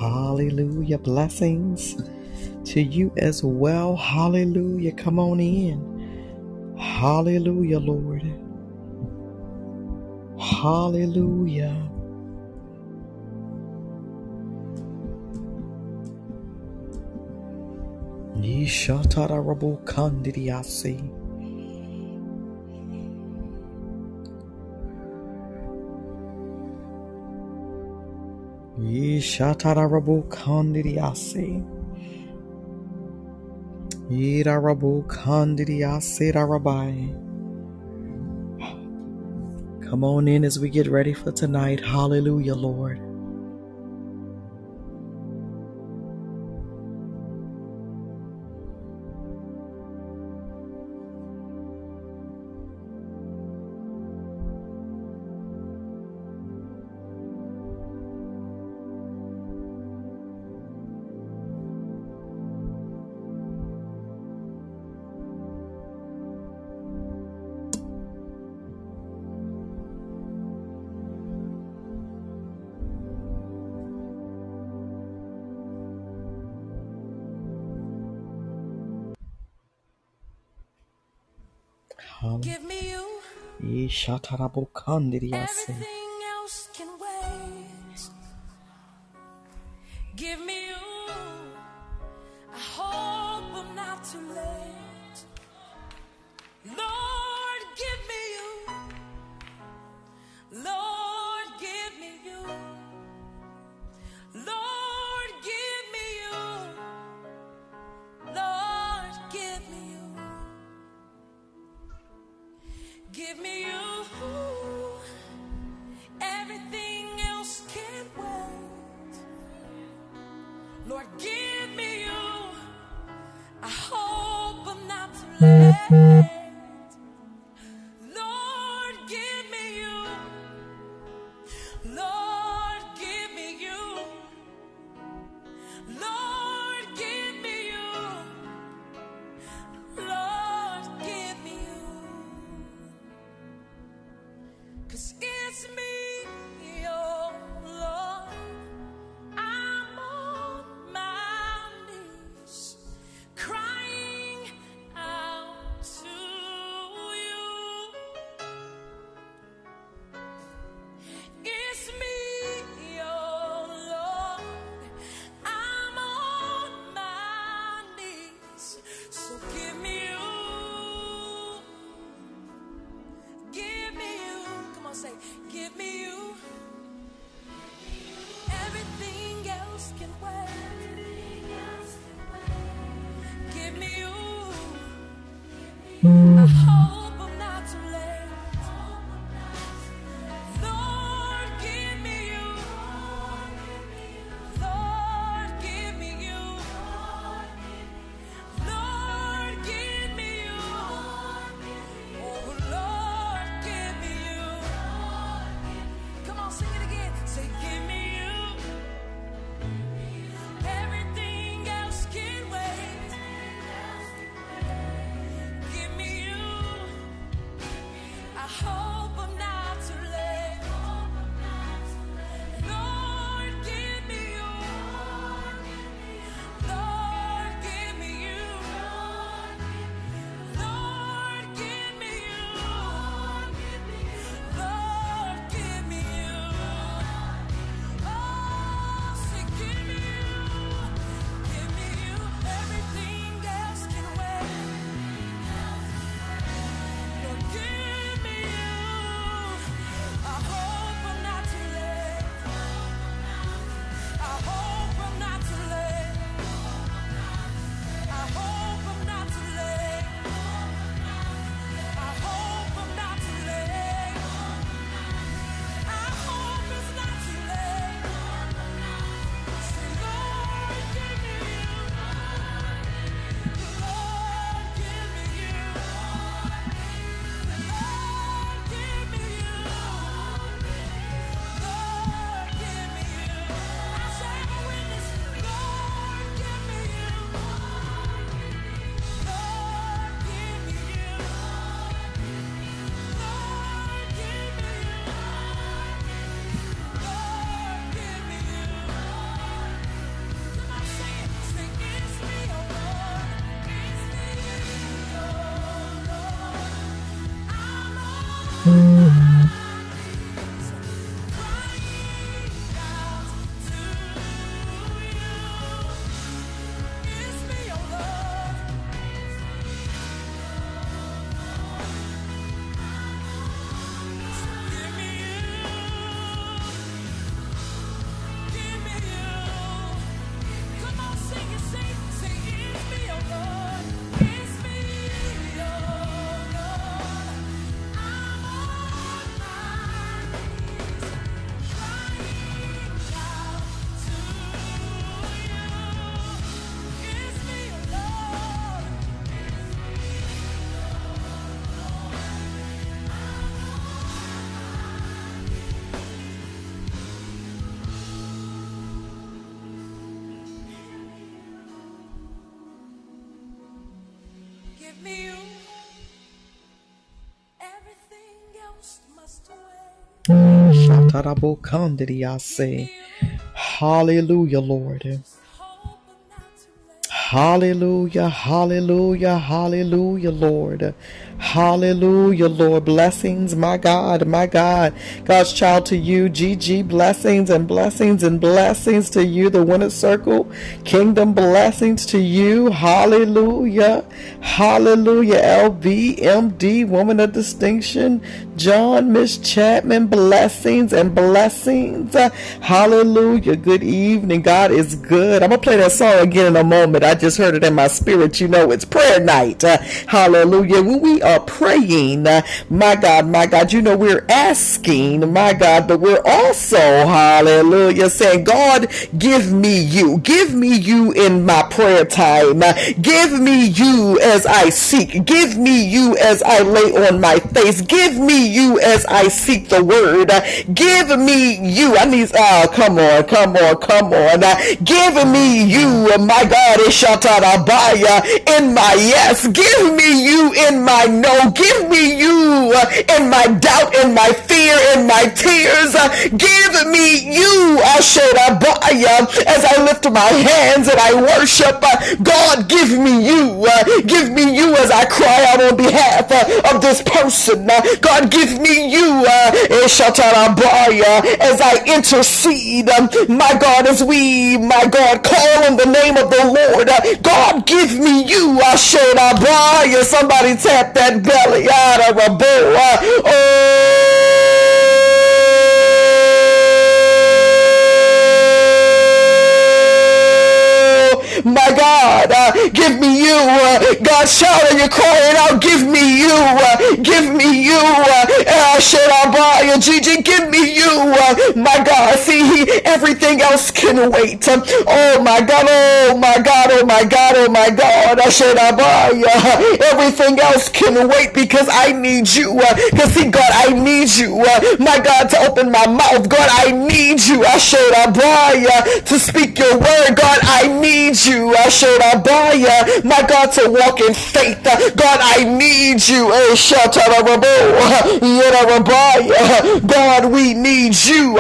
Hallelujah. Blessings to you as well. Hallelujah. Come on in. Hallelujah, Lord. Hallelujah. Yishatarabo kandidiasi. Yishatarabo kandidiasi. Yidarabo kandidiasi darabai. Come on in as we get ready for tonight. Hallelujah, Lord. Give me you. Yishatarabo kandidiasi. Everything else can wait. Give me you. I hope I'm not too late. Lord, give me you. Lord, give me you. Lord, give me you. Lord, give me you. Give me you. Everything else can wait. Lord, give me you. I hope I'm not too late. Lord, give me you. Lord, give me you. Lord, give me you. Lord, give me you. 'Cause it's me, oh Lord. I'm on my knees, crying out to you. It's me, oh Lord. I'm on my knees, so give me you. Give me you. Come on, say, give me you. Everything else can wait. Give me you. I hope I'm not too late. Lord, give me you. Lord, give me you. Lord, give me you. Oh, Lord, give me you. Come on, sing it again. Say, give me you. Everything else can wait. Give me you. Give me you. Everything else must wait. Shatarabokandidiyase. Hallelujah, Lord. Hope I'm not too late. Hallelujah, hallelujah, hallelujah, Lord. Hallelujah, Lord. Blessings, my God, my God. God's child to you, Gigi. Blessings and blessings and blessings to you, the Winner Circle. Kingdom blessings to you. Hallelujah. Hallelujah. LBMD, Woman of Distinction. John, Miss Chapman, blessings and blessings. Hallelujah. Good evening. God is good. I'm going to play that song again in a moment. I just heard it in my spirit. You know, it's prayer night. Hallelujah. When we are praying, my God, you know, we're asking, my God, but we're also, hallelujah, saying, God, give me you. Give me you in my prayer time. Give me you as I seek. Give me you as I lay on my face. Give me you as I seek the word. Give me you. I need, come on. Give me you, my God, Ishatarabaya, in my yes. Give me you in my no. Give me you in my doubt, in my fear, in my tears. Give me you, Asherabaya, as I lift my hands and I worship. God, give me you. Give me you as I cry out on behalf of this person. God, give me you, Eshatarabaya, as I intercede. My God, as we, my God, call on the name of the Lord. God, give me you, Asherabaya. Somebody tap that belly out of a bow. My God, give me you. God, shouting, you're crying out, give me you. Give me you. Gigi, give me you. My God, see, everything else can wait. Oh my God, oh my God, oh my God, oh my God. Everything else can wait because I need you. Because see, God, I need you. My God, to open my mouth. God, I need you. To speak your word. God, I need you. My God, to walk in faith. God, I need you. God, we need you.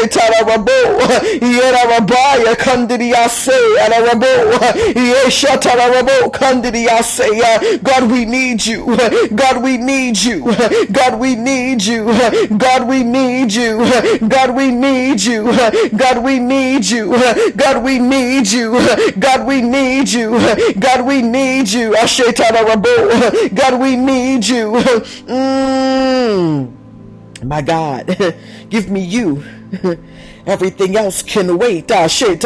God, we need you. God, we need you. God, we need you. God, we need you. God, we need you. God, we need you. God, we need you. God, we need you. God, we need you. God, we need you. My God, give me you. Everything else can wait. My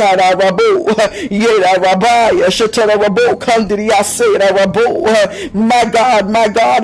God, my God.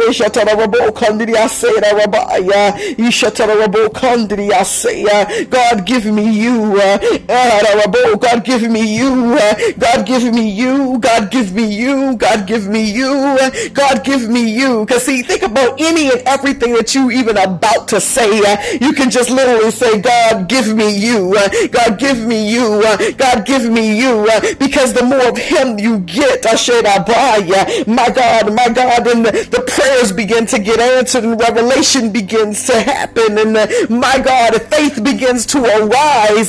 God, give me you. God, give me you. God, give me you. God, give me you. God, give me you. God, give me you. Because see, think about any and everything that you even about to say. You can just literally say, God, God, give me you. God, give me you. God, give me you. Because the more of him you get, my God, and the prayers begin to get answered and revelation begins to happen. And my God, faith begins to arise.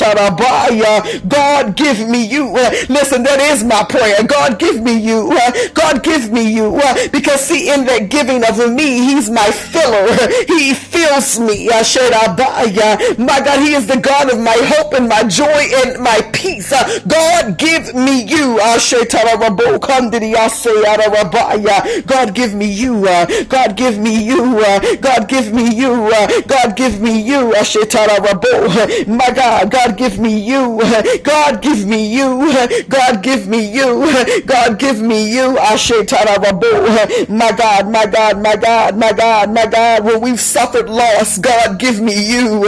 God, give me you. Listen, that is my prayer. God, give me you. God, give me you. Because see, in that giving of me, he's my filler. He fills me. My God, he is the God of my hope and my joy and my peace. God, give me you. God, give me you. God, give me you. God, give me you. God, give me you. My God, God, give me you. God, give me you. God, give me you. God, give me you. My God, my God, my God, my God, my God, when we've suffered loss, God, give me you.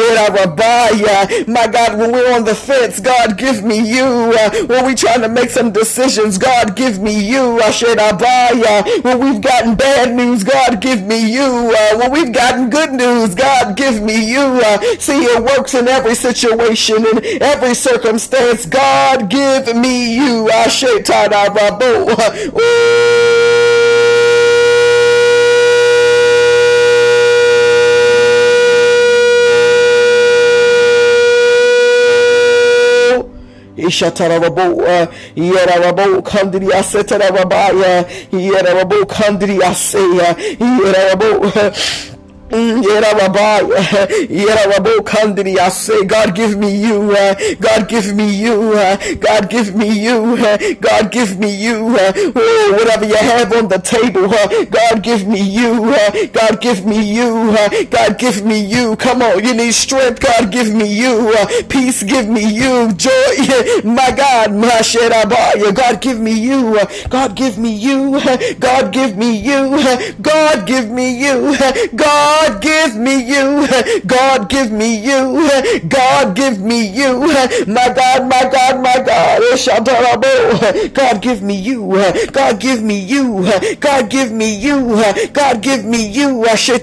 My God, when we're on the fence, God, give me you. When we're trying to make some decisions, God, give me you. When we've gotten bad news, God, give me you. When we've gotten good news, God, give me you. See, it works in every situation, in every circumstance. God, give me you. Ishatarabo, Yerabo, Kandria, Setarabaya, Yerabo, Kandria, Sea, Yerabo. I say, God, give me you. God, give me you. God, give me you. God, give me you. Oh, whatever you have on the table, God, give me you. God, give me you. God, give me you. Come on, you need strength. God, give me you. Peace, give me you. Joy, my God, God, give me you. God, give me you. God, give me you. God, give me you. God, give me you. God, give me you. God, give me you. My God, my God, my God. God, give me you. God, give me you. God, give me you. God, give me you.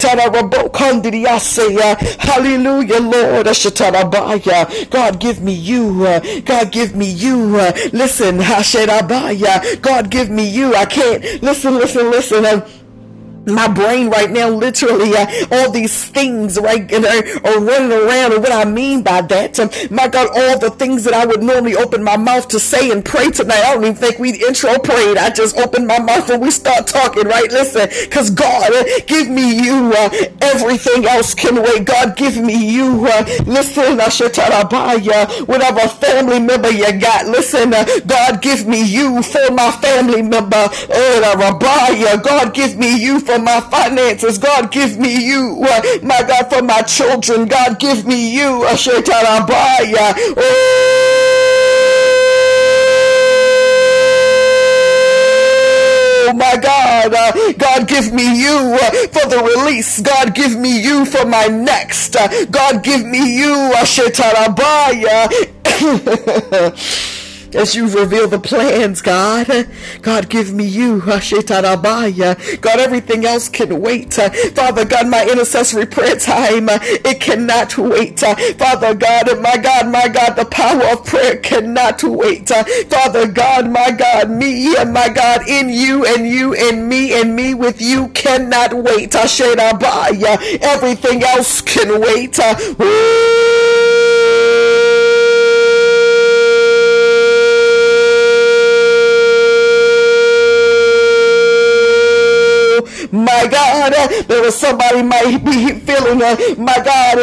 Hallelujah, Lord. God, give me you. God, give me you. Listen, God, give me you. I can't. Listen. My brain right now, literally, all these things, right, are running around. And what I mean by that, my God, all the things that I would normally open my mouth to say and pray tonight, I don't even think we intro prayed. I just opened my mouth and we start talking, right? Listen, because God, give me you. Everything else can wait. God, give me you. Listen, whatever family member you got, listen, God, give me you for my family member. God, give me you for my finances. God, give me you. My God, for my children. God, give me you. Oh, my God. God, give me you for the release. God, give me you for my next. God, give me you. As you reveal the plans, God. God, give me you. God, everything else can wait. Father God, my intercessory prayer time, it cannot wait. Father God, my God, the power of prayer cannot wait. Father God, my God, me and my God in you and me with you cannot wait. Everything else can wait. My God, there is somebody might be feeling, my God,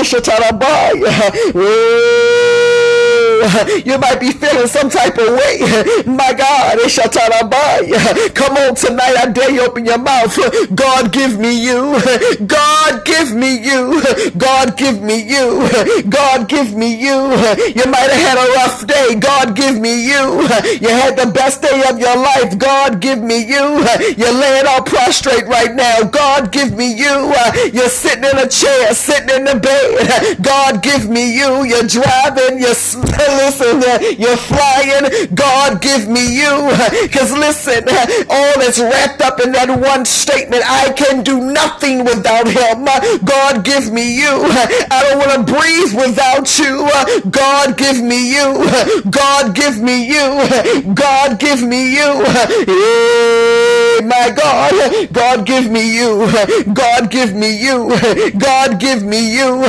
you might be feeling some type of way. My God, come on tonight, I dare you open your mouth. God, give me you. God, give me you. God, give me you. God, give me you. You might have had a rough day. God, give me you. You had the best day of your life. God, give me you. You're laying all prostrate right now. God, give me you. You're sitting in a chair, sitting in the bed. God, give me you. You're driving. You're Listen, you're flying. God, give me you. Because listen, all that's wrapped up in that one statement, I can do nothing without him. God, give me you. I don't want to breathe without you. God, give me you. God, give me you. God, give me you. Hey, my God. God, give me you. God, give me you. God, give me you.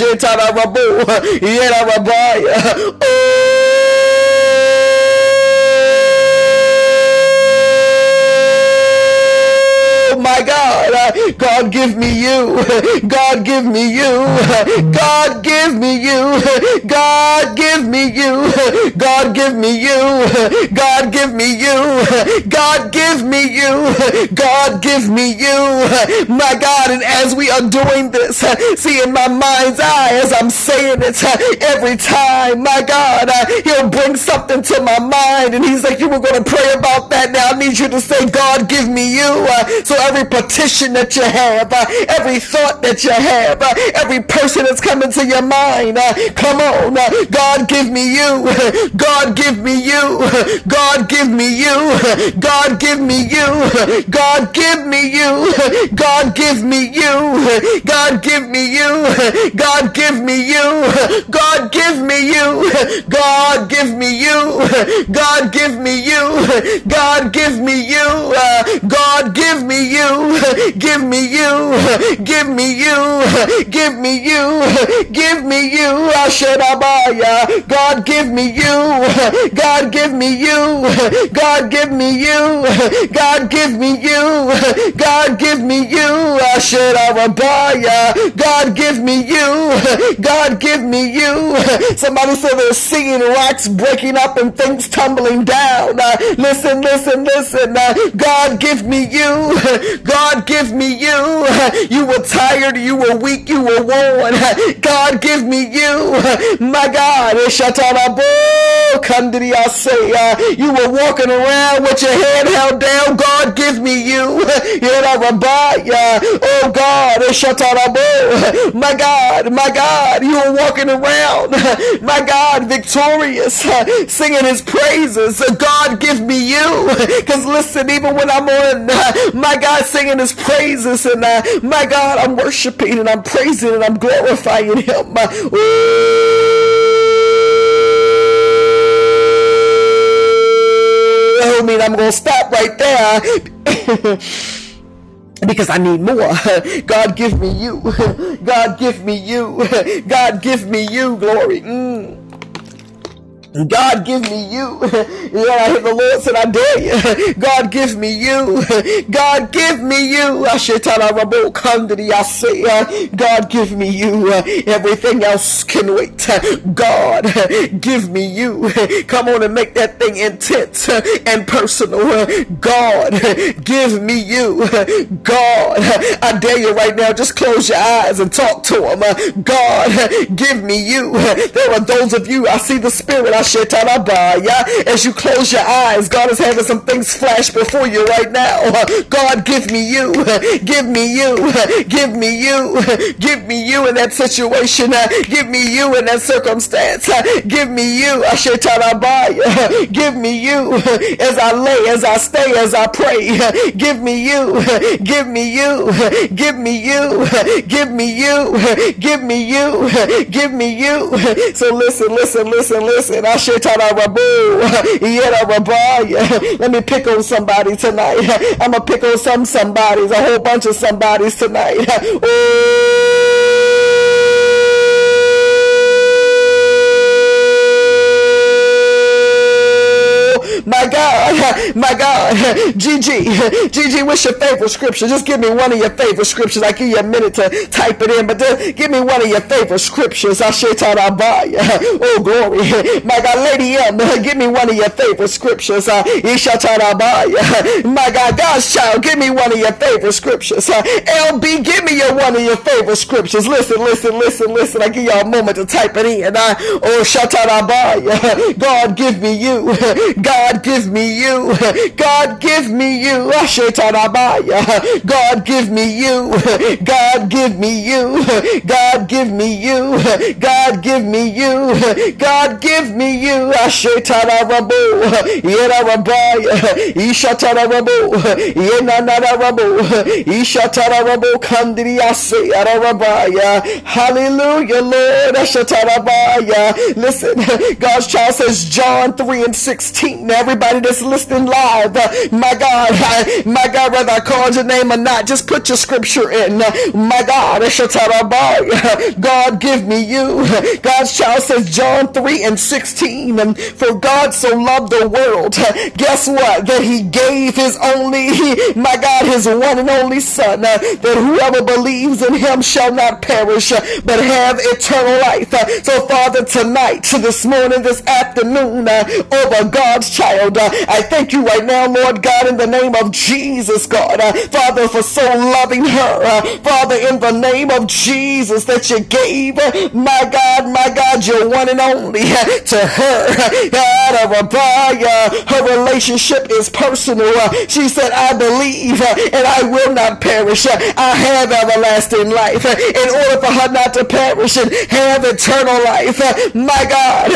Oh my God, God, give me you. God, give me you. God, give me you. God, give me you. God, give me you. God, give me you. God, give me you. God, give me you. My God, and as we are doing this, see in my mind's eye as I'm saying it every time, my God, he'll bring something to my mind, and he's like, you were going to pray about that. Now I need you to say, God, give me you. So every petition that you have, every thought that you have, every person that's coming to your mind, come on, God, give me you. God, give me you. God, give me you. God, give me you. God, give me you. God, give me you. God, give me you. God, give me you. God, give me you. God, give me you. God, give me you. God, give me you. God, give me you. Give me you. Give me you. Give me you. Give me you. Ashedabaya. God, give me you. God, give me you. God, give me you. God, give me you. God, give me you. Ashedabaya. God, give me you. God, give me you. Somebody said they're seeing rocks breaking up and things tumbling down. Listen, listen, listen. God, give me you. God, give me you. You were tired, you were weak, you were worn. God, give me you. My God, you were walking around with your head held down. God, give me you. Oh God, my God, my God, you were walking around, my God, victorious, singing his praises. God, give me you. Because listen, even when I'm on, my God, singing his praises, and my God, I'm worshiping and I'm praising and I'm glorifying him. I mean, I'm going to stop right there. Because I need more. God, give me you. God, give me you. God, give me you. Glory. God, give me you. Yeah, I hear the Lord said, I dare you. God, give me you. God, give me you. God, give me you. Everything else can wait. God, give me you. Come on and make that thing intense and personal. God, give me you. God, I dare you right now. Just close your eyes and talk to him. God, give me you. There are those of you, I see the Spirit. As you close your eyes, God is having some things flash before you right now. God, give me you. Give me you. Give me you. Give me you in that situation. Give me you in that circumstance. Give me you. Give me you as I lay, as I stay, as I pray. Give me you. Give me you. Give me you. Give me you. Give me you. Give me you. So listen. Let me pick on somebody tonight. I'm going to pick on somebodies, a whole bunch of somebodies tonight. My God, Gigi, what's your favorite scripture? Just give me one of your favorite scriptures. I give you a minute to type it in, but just give me one of your favorite scriptures. Oh, glory. My God, Lady M, give me one of your favorite scriptures. My God, God's child, give me one of your favorite scriptures. LB, give me one of your favorite scriptures. Listen. I give y'all a moment to type it in. God, give me you. God, give me you. you. God, give me you. Ashetarabaya. God, give me you. God, give me you. God, give me you. God, give me you. God, give me you. Ashetarabo. Yerabaya. Ishatarabo. Yenanarabo. Ishatarabo. Kandriyase. Arabaya. Hallelujah, Lord. Ashetarabaya. Listen, God's child says John 3:16. Everybody that's listening live, my God, whether I called your name or not, just put your scripture in. My God, God, give me you. God's child says John 3:16. For God so loved the world, guess what? That he gave his only, my God, his one and only son, that whoever believes in him shall not perish, but have eternal life. So Father, tonight, this morning, this afternoon, over God's child, I thank you right now, Lord God, in the name of Jesus, God, Father, for so loving her, Father, in the name of Jesus, that you gave, my God, your one and only to her. Her relationship is personal. She said, I believe and I will not perish. I have everlasting life. In order for her not to perish and have eternal life, my God,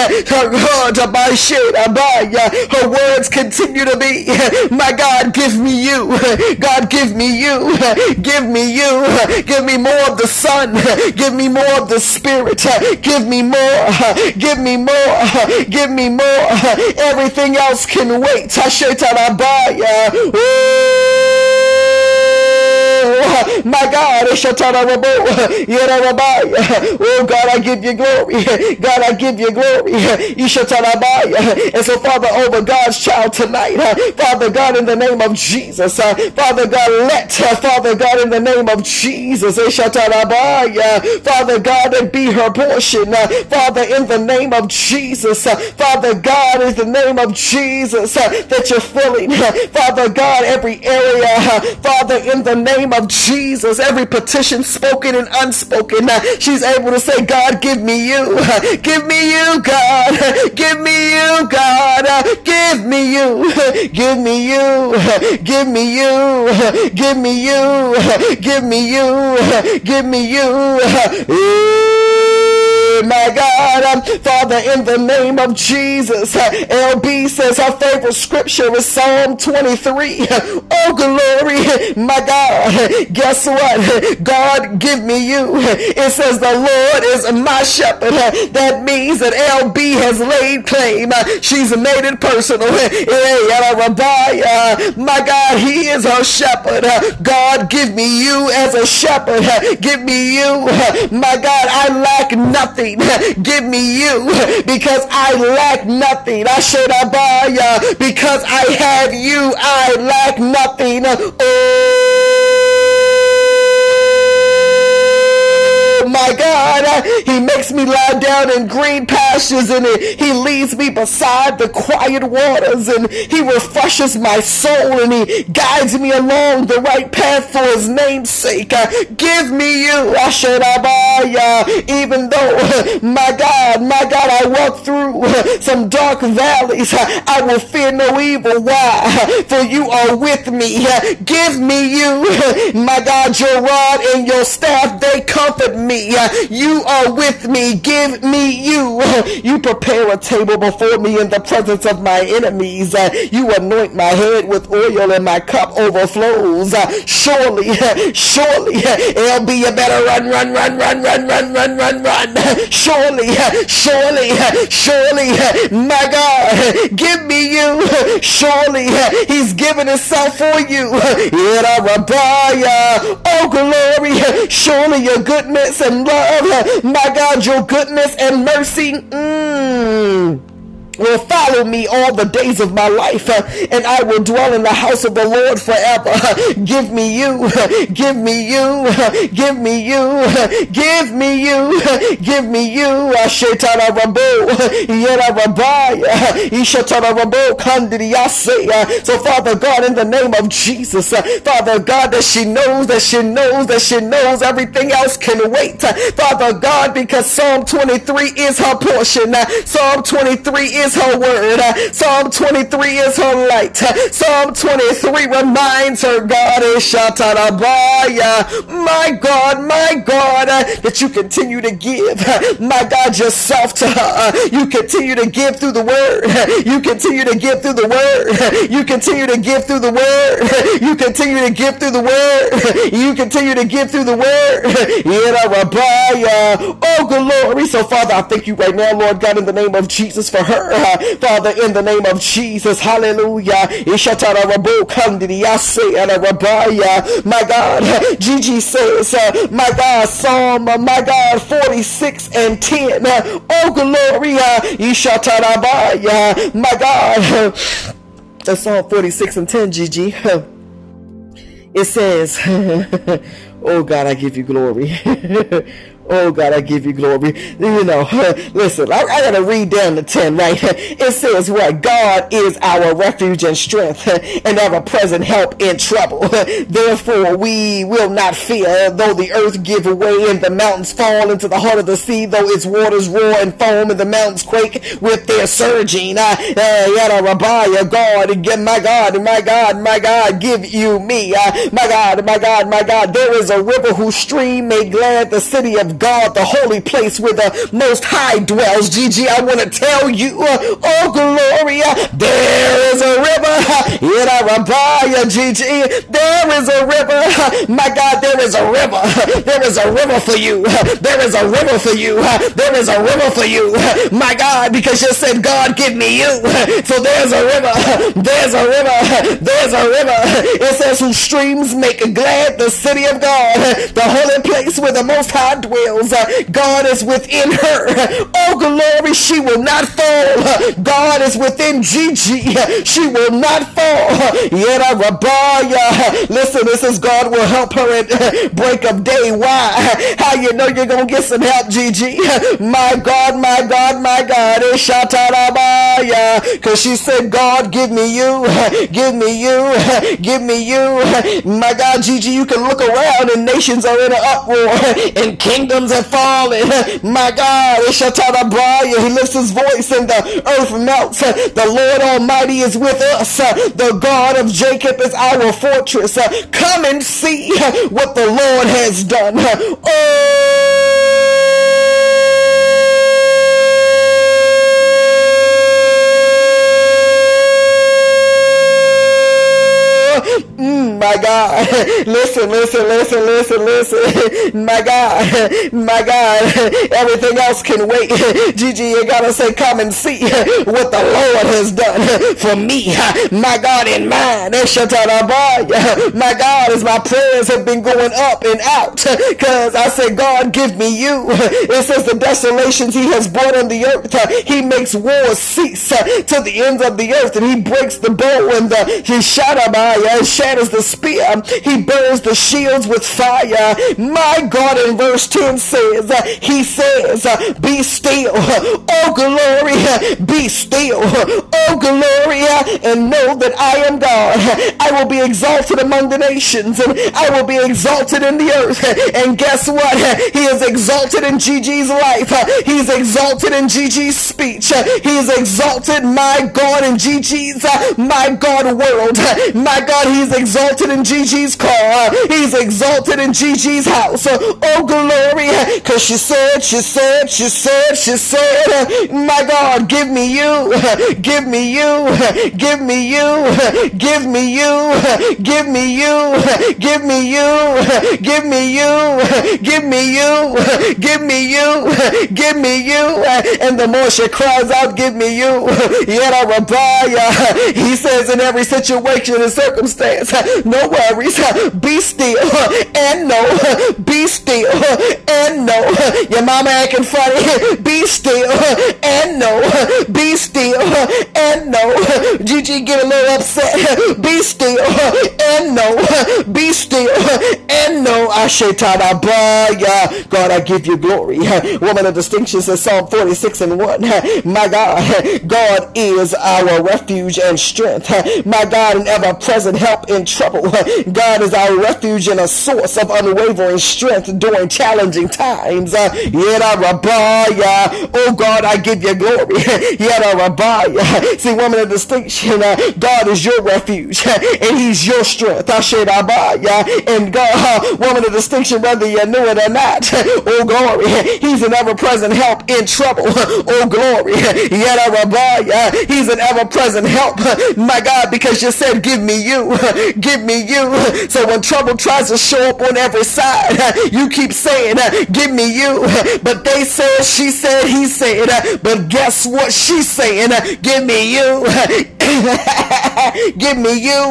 her words continue to be, my God, give me you. God, give me you. Give me you. Give me more of the Son. Give me more of the Spirit. Give me more. Give me more. Give me more. Everything else can wait. My God, oh God, I give you glory. God, I give you glory. And so, Father, over God's child tonight, Father God, in the name of Jesus, Father God, let, Father God, in the name of Jesus, Father God, and be her portion, Father, in the name of Jesus, Father God, in the name of Jesus, that you're filling, Father God, every area, Father, in the name of Jesus, every petition spoken and unspoken, she's able to say, God, give me you. Give me you, God. Give me you, God. Give me you. Give me you. Give me you. Give me you. Give me you. Give me you. My God, Father, in the name of Jesus, LB says her favorite scripture is Psalm 23. Oh, glory, my God. Guess what? God, give me you. It says the Lord is my shepherd. That means that LB has laid claim. She's made it personal. My God, he is her shepherd. God, give me you as a shepherd. Give me you. My God, I lack nothing. Give me you because I lack nothing. I should buy because I have you. I lack nothing. My God, he makes me lie down in green pastures, and he leads me beside the quiet waters, and he refreshes my soul, and he guides me along the right path for his name's sake. Give me you, Asherabaya, even though, my God, I walk through some dark valleys, I will fear no evil. Why? For you are with me. Give me you, my God, your rod and your staff, they comfort me. You are with me. Give me you. You prepare a table before me in the presence of my enemies. You anoint my head with oil and my cup overflows. Surely, LB, you better run. Surely, my God, give me you. Surely, he's given himself for you. Oh, glory. Surely your goodness and love, my God, your goodness and mercy will follow me all the days of my life, and I will dwell in the house of the Lord forever. Give me you. Give me you. Give me you. Give me you. Give me you. Ashetara Rabo. Yera Rabaya. Ishatara Rabo Kandriyase. So Father God, in the name of Jesus, Father God, that she knows everything else can wait. Father God, because Psalm 23 is her portion. Psalm 23 is is her word. Psalm 23 is her light. Psalm 23 reminds her, God is Shatarabaya. My God, that you continue to give, my God, yourself to her. You continue to give through the word. You continue to give through the word. You continue to give through the word. You continue to give through the word. You continue to give through the word. Oh, glory. So, Father, I thank you right now, Lord God, in the name of Jesus for her. Father, in the name of Jesus, hallelujah. My God, Gigi says, my God, Psalm, my God, 46 and 10. Oh, glory. My God, that's Psalm 46 and 10, Gigi. It says, oh God, I give you glory. Oh God, I give you glory. You know, listen, I gotta read down to 10, right? It says what? God is our refuge and strength and ever present help in trouble. Therefore we will not fear, though the earth give way and the mountains fall into the heart of the sea, though its waters roar and foam and the mountains quake with their surging. God, my God, give you me. My God, there is a river whose stream may glad the city of God, the holy place where the Most High dwells. Gigi, I want to tell you, oh glory, there is a river. Gigi, there is a river. My God, there is a river. There is a river for you. There is a river for you. There is a river for you. My God, because you said, God, give me you. So there's a river. There's a river. There's a river. It says, whose streams make glad the city of God, the holy place where the Most High dwells. God is within her. Oh glory, she will not fall. God is within Gigi. She will not fall. Listen, this is God will help her at break of day. Why? How you know you're gonna get some help, Gigi? My God, my God, my God. Because she said, God, give me you. Give me you. Give me you. My God, Gigi, you can look around and nations are in an uproar and kingdoms are falling. My God, he lifts his voice and the earth melts. The Lord Almighty is with us. The God of Jacob is our fortress. Come and see what the Lord has done. My God, listen. My God, everything else can wait. Gigi, you gotta say, come and see what the Lord has done for me. My God, in mine. My God, as my prayers have been going up and out, because I say, God, give me you. It says the desolations he has brought on the earth. He makes wars cease to the ends of the earth, and he breaks the bow and he shatters the spear. He burns the shields with fire. My God, in verse 10 says, he says, be still. Oh glory, be still. Oh glory, and know that I am God. I will be exalted among the nations, and I will be exalted in the earth. And guess what? He is exalted in Gigi's life. He's exalted in Gigi's speech. He is exalted, my God, in Gigi's, my God, world. My God, he's exalted in Gigi's car. He's exalted in Gigi's house. Oh glory, because she said, my God, give me you, give me you, give me you, give me you, give me you, give me you, give me you, give me you, give me you, give me you. And the more she cries out, give me you, he says, in every situation and circumstance, no worries, be still and know, be still and know. Your mama acting funny, be still and know, be still and know. Gigi get a little upset, be still and know, be still and know. I God, I give you glory. Woman of distinction says Psalm 46:1. My God is our refuge and strength. My God, an ever-present help in trouble. God is our refuge and a source of unwavering strength during challenging times. Oh God, I give you glory. See, woman of distinction, God is your refuge and He's your strength. And God, woman of distinction, whether you knew it or not, oh glory, He's an ever-present help in trouble. Oh glory, He's an ever-present help, my God, because you said, give me you, give me you. So when trouble tries to show up on every side, you keep saying, give me you. But they said, she said, he said, but guess what she's saying? Give me you. Give me you.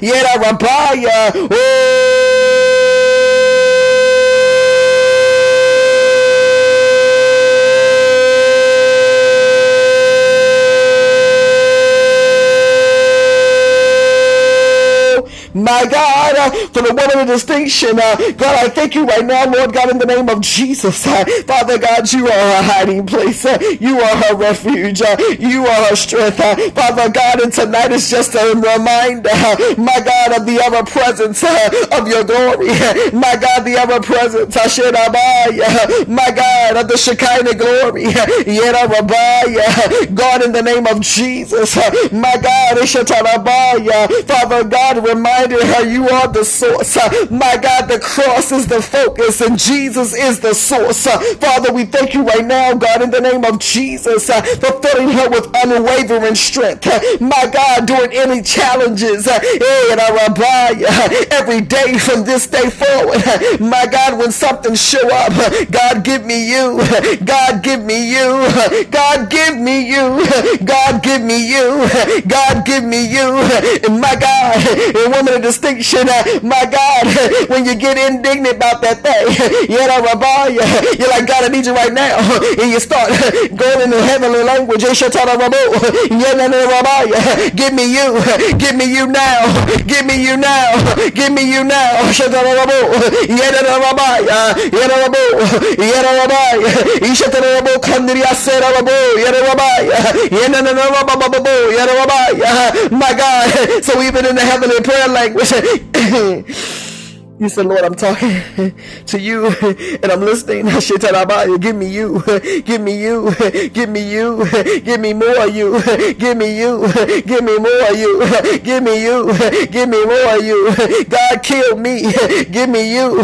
My God, for the woman of distinction, God, I thank you right now, Lord God, in the name of Jesus. Father God, you are her hiding place. You are her refuge. You are her strength. Father God, and tonight is just a reminder, my God, of the ever-presence of your glory. My God, the ever-presence, my God, of the Shekinah glory. God, in the name of Jesus, my God, Father God, remind her you are the source. My God, the cross is the focus and Jesus is the source. Father, we thank you right now, God, in the name of Jesus, for filling her with unwavering strength. My God, during any challenges, every day from this day forward, my God, when something show up, God, give me you. God, give me you. God, give me you. God, give me you. God, give me you. And my God, a woman of distinction, my God, when you get indignant about that thing, you're like, God, I need you right now. And you start going in the heavenly language. Give me you. Give me you now. Give me you now. Give me you now. My God, so even in the heavenly prayer language, you said, Lord, I'm talking to you and I'm listening. Give me you. Give me you. Give me you. Give me more of you. Give me you. Give me more of you. Give me you. Give me more of you. God, kill me. Give me you.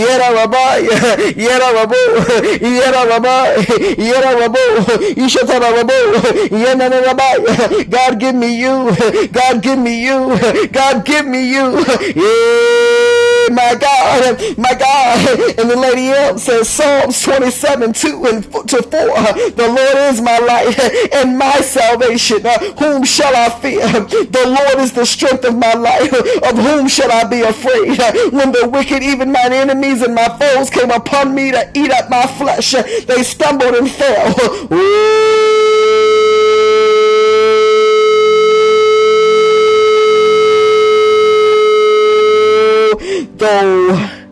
God, give me you. God, give me you. God, give me you. Yeah. My God, and the Lady M says Psalms 27:2-4, the Lord is my light and my salvation, whom shall I fear? The Lord is the strength of my life, of whom shall I be afraid? When the wicked, even mine enemies and my foes, came upon me to eat up my flesh, they stumbled and fell. Though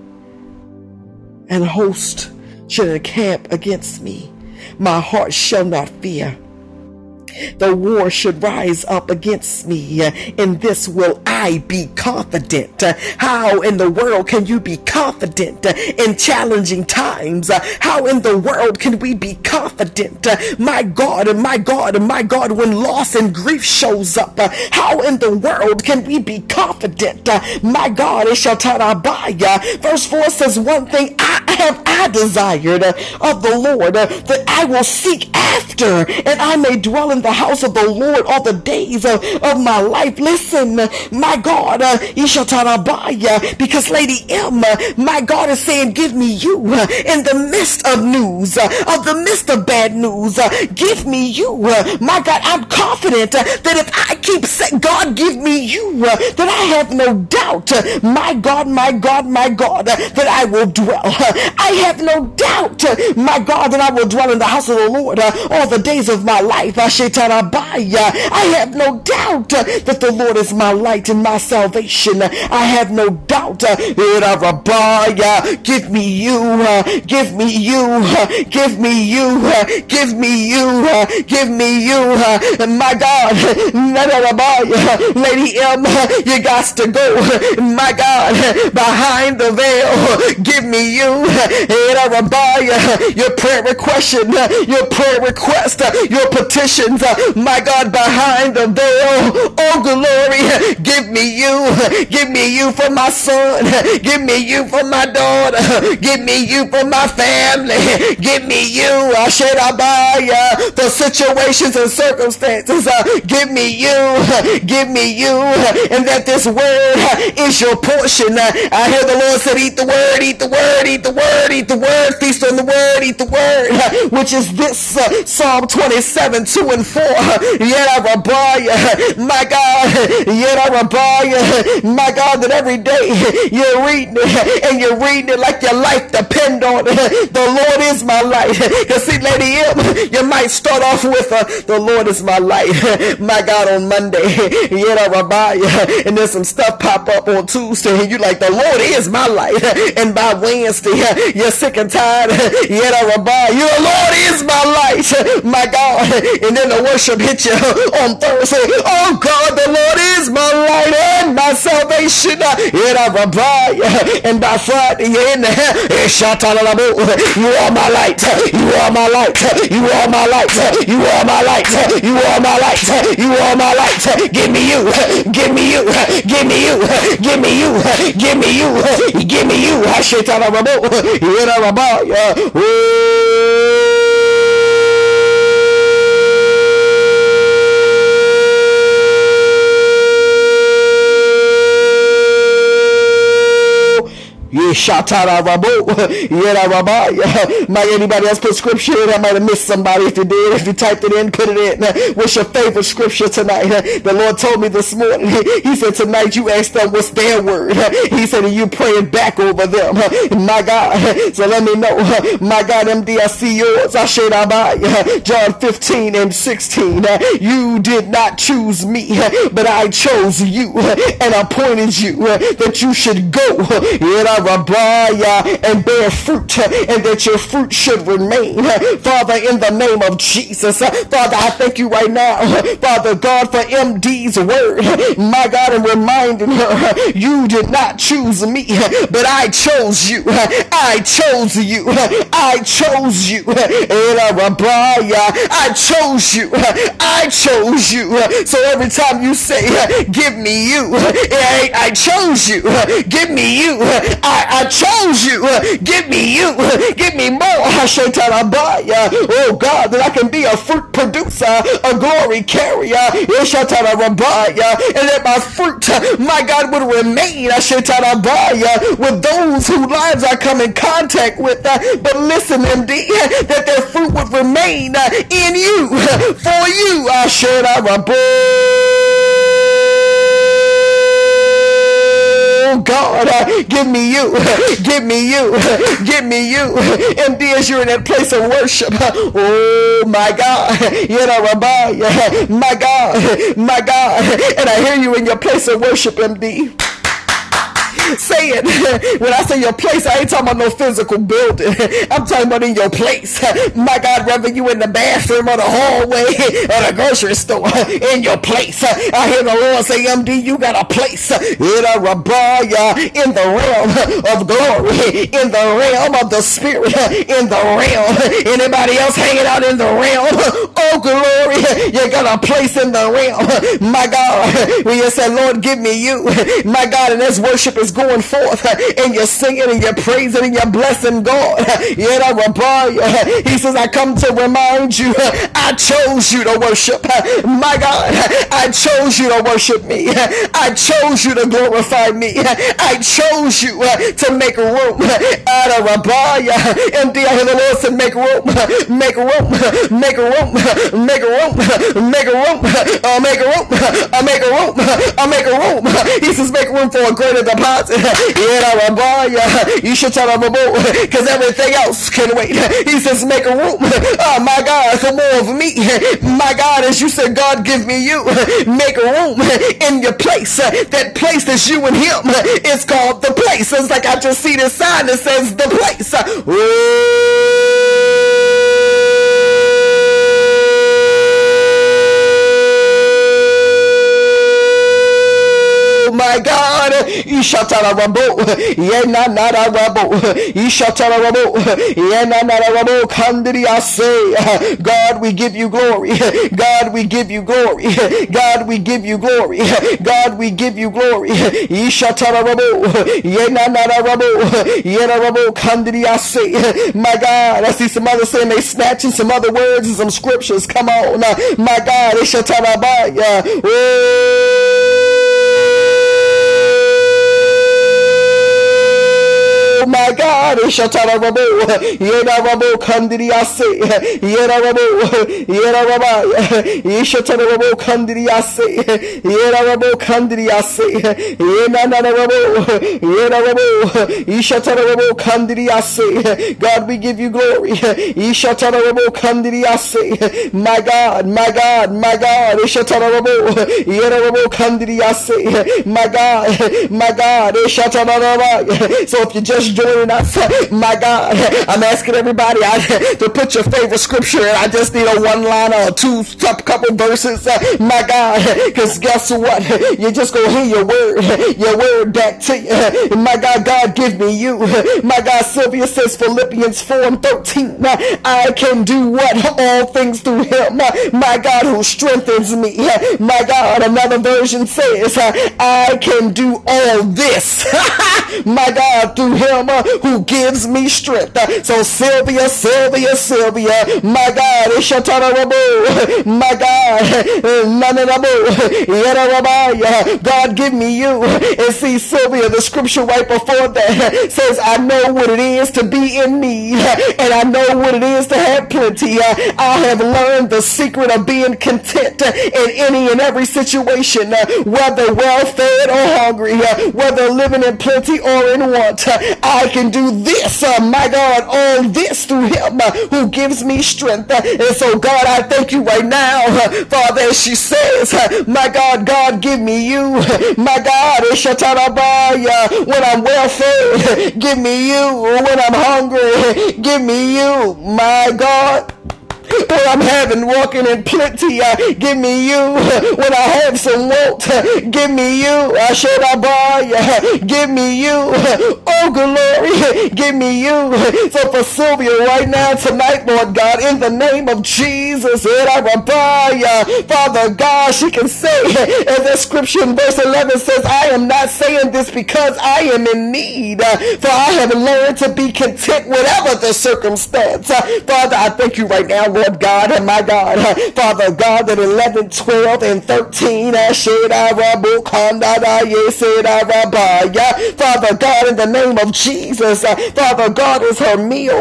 an host should encamp against me, my heart shall not fear. The war should rise up against me. In this will I be confident. How in the world can you be confident in challenging times? How in the world can we be confident? My God, my God, my God, when loss and grief shows up, how in the world can we be confident? My God, verse 4 says, one thing I desired of the Lord, that I will seek after, and I may dwell in the house of the Lord all the days of my life. Listen, my God, because Lady M, my God, is saying, give me you in the midst of news, of the midst of bad news. Give me you. My God, I'm confident that if I keep saying, God, give me you, that I have no doubt, my God, my God, my God, that I will dwell. I have no doubt, my God, that I will dwell in the house of the Lord all the days of my life. My God, I have no doubt that the Lord is my light and my salvation. I have no doubt. Give me you. Give me you. Give me you. Give me you. Give me you. My God. Lady M, you got to go. My God. Behind the veil. Give me you. Your prayer request, your petitions, my God, behind the veil. Oh, glory. Give me you for my son. Give me you for my daughter. Give me you for my family. Give me you, for situations and circumstances. Give me you, and that this word is your portion. I hear the Lord said, eat the word, eat the word, eat the word, eat the word, feast on the word, eat the word, which is this Psalm 27, 2 and 4. My God, my God, that every day you're reading it, and you're reading it like your life depend on it. The Lord is my light. Because see, Lady M, you might start off with the Lord is my light, my God, on Monday, and then some stuff pop up on Tuesday, and you like, the Lord is my light, and by Wednesday, you're sick and tired, your Lord is my light, my God, and then the worship hit you on Thursday. Oh God, the Lord is my light and my salvation, and by Friday you're in there. You are my light, you are my light, you are my light, you are my light, you are my light, you are my light. Give me you, give me you, give me you, give me you, give me you, give me you. Might anybody else put scripture in? I might have missed somebody. If you did, if you typed it in, put it in. What's your favorite scripture tonight? The Lord told me this morning, he said tonight you asked them what's their word. He said you praying back over them. My God, so let me know. My God, MD, I see yours. I share John 15 and 16. You did not choose me, but I chose you and appointed you that you should go and bear fruit, and that your fruit should remain. Father, in the name of Jesus, Father, I thank you right now, Father God, for MD's word, my God, and reminding her, you did not choose me, but I chose you. I chose you. I chose you. I chose you. I chose you. So every time you say, give me you, I chose you. Give me you. I chose you. Give me you. Give me more. Oh God, that I can be a fruit producer, a glory carrier, and that my fruit, my God, would remain with those whose lives I come in contact with. But listen, MD, that their fruit would remain in you, for you. God, give me you, give me you, give me you. MD, as you're in that place of worship, oh my God, my God, my God, and I hear you in your place of worship, MD. Say it. When I say your place, I ain't talking about no physical building. I'm talking about in your place. My God, whether you in the bathroom or the hallway or the grocery store, in your place. I hear the Lord say, MD, you got a place in the realm of glory, in the realm of the spirit, in the realm. Anybody else hanging out in the realm? Oh, glory. You got a place in the realm. My God, when you say, Lord, give me you. My God, and as worship is going forth, and you're singing and you're praising and you're blessing God. He says, I come to remind you, I chose you to worship. My God, I chose you to worship me. I chose you to glorify me. I chose you to make room. MD, I hear the Lord said, make room, make room, make room, make room, make room, make room, make room, make room. He says, make room for a greater deposit. closet. Because everything else can wait. He says, make a room. Oh my God, for more of me. My God, as you said, God, give me you. Make a room in your place. That place that's you and him. It's called the place. It's like I just see this sign that says the place. My God, Ishatarabo, Yenanarabo, Ishatarabo, Yenanarabo, Kandiriase. God, we give you glory. God, we give you glory. God, we give you glory. God, we give you glory. Ishatarabo, Yenanarabo, Yenarabo, Kandiriase. My God, I see some others saying they snatching some other words and some scriptures. Come on, my God, Ishatarabaya. My God, Ishatarabo, Yerabo, Kandiriase, Yerabo, Yeraba, Ishatarabo, Kandiriase, Yerabo, Kandiriase, Yenanarabo, Yerabo, Ishatarabo, Kandiriase. God, we give you glory. Ishatarabo, Kandiriase. My God, my God, my God, Ishatarabo, Yerabo, Kandiriase. My God, Ishatarabo. So if you just joining us, my God, I'm asking everybody to put your favorite scripture in. I just need a one line or couple verses, my God, because guess what? You're just going to hear your word back to you. My God, God, give me you. My God, Sylvia says Philippians 4:13, I can do what? All things through him, my God, who strengthens me. My God, another version says, I can do all this, my God, through him who gives me strength. So Sylvia, my God, my God, God, give me you. And see, Sylvia, the scripture right before that says, I know what it is to be in need, and I know what it is to have plenty. I have learned the secret of being content in any and every situation, whether well-fed or hungry, whether living in plenty or in want. I can do this, my God, all this through him who gives me strength. And so, God, I thank you right now, Father, as she says, my God, God, give me you. My God, when I'm well fed, give me you. When I'm hungry, give me you. My God, when I'm walking in plenty, give me you. When I have some want, give me you. Give me you. Oh, glory, give me you. So for Sylvia right now, tonight, Lord God, in the name of Jesus, Father God, she can say, as that scripture in verse 11 says, I am not saying this because I am in need, for I have learned to be content whatever the circumstance. Father, I thank you right now, Lord God, and my God, Father God, that 11, 12, and 13, Father God, in the name of Jesus, Father God, is her meal.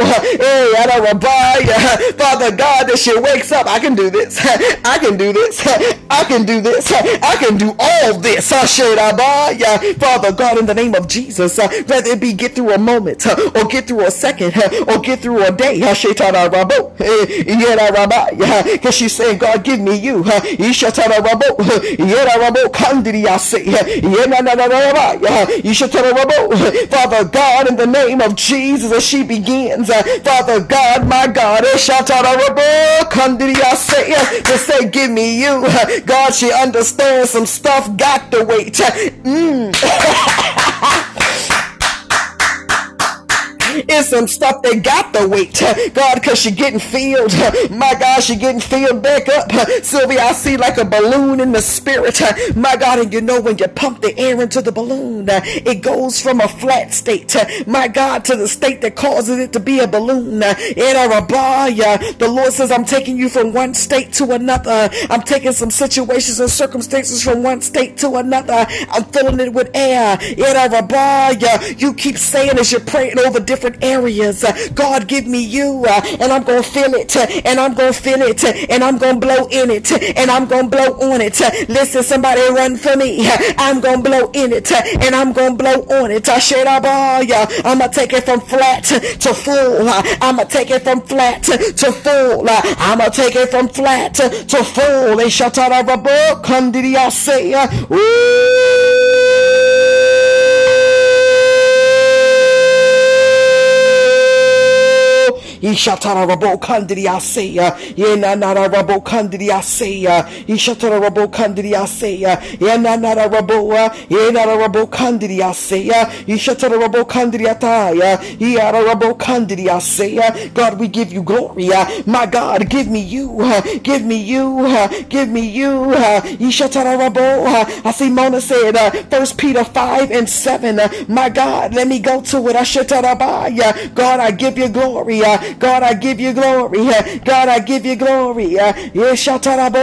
Father God, that she wakes up, I can do this, I can do this, I can do this, I can do all this. Father God, in the name of Jesus, whether it be get through a moment, or get through a second, or get through a day, because she's saying, God, give me you. Father God, in the name of Jesus, as she begins, Father God, my God, to say, give me you. God, she understands some stuff got to wait. It's some stuff that got to wait, God, because she getting filled. My God, she getting filled back up. Sylvia, I see like a balloon in the spirit. My God, and you know when you pump the air into the balloon, it goes from a flat state, my God, to the state that causes it to be a balloon. The Lord says, I'm taking you from one state to another. I'm taking some situations and circumstances from one state to another. I'm filling it with air. You keep saying as you're praying over different areas. God, give me you, and I'm going to feel it, and I'm going to feel it, and I'm going to blow in it, and I'm going to blow on it. Listen, somebody run for me. I'm going to blow in it, and I'm going to blow on it. I'm going to take it from flat to full. I'm going to take it from flat to full. I'm going to take it from flat to full. They shut out of a book. Come did y'all say, Ishatara rabo kandiriaseya, Yenanara rabo kandiriaseya, Ishatara rabo kandiriaseya, Yenanara raboa, Yenara rabo kandiriaseya, Ishatara rabo kandiriataya, Yara rabo kandiriaseya. God, we give you glory. My God, give me you, give me you, give me you. Ishatara rabo. I see Mona said, 1 Peter 5:7. My God, let me go to it. Ashatarabaya. God, I give you glory. God, I give you glory. God, I give you glory. Listen,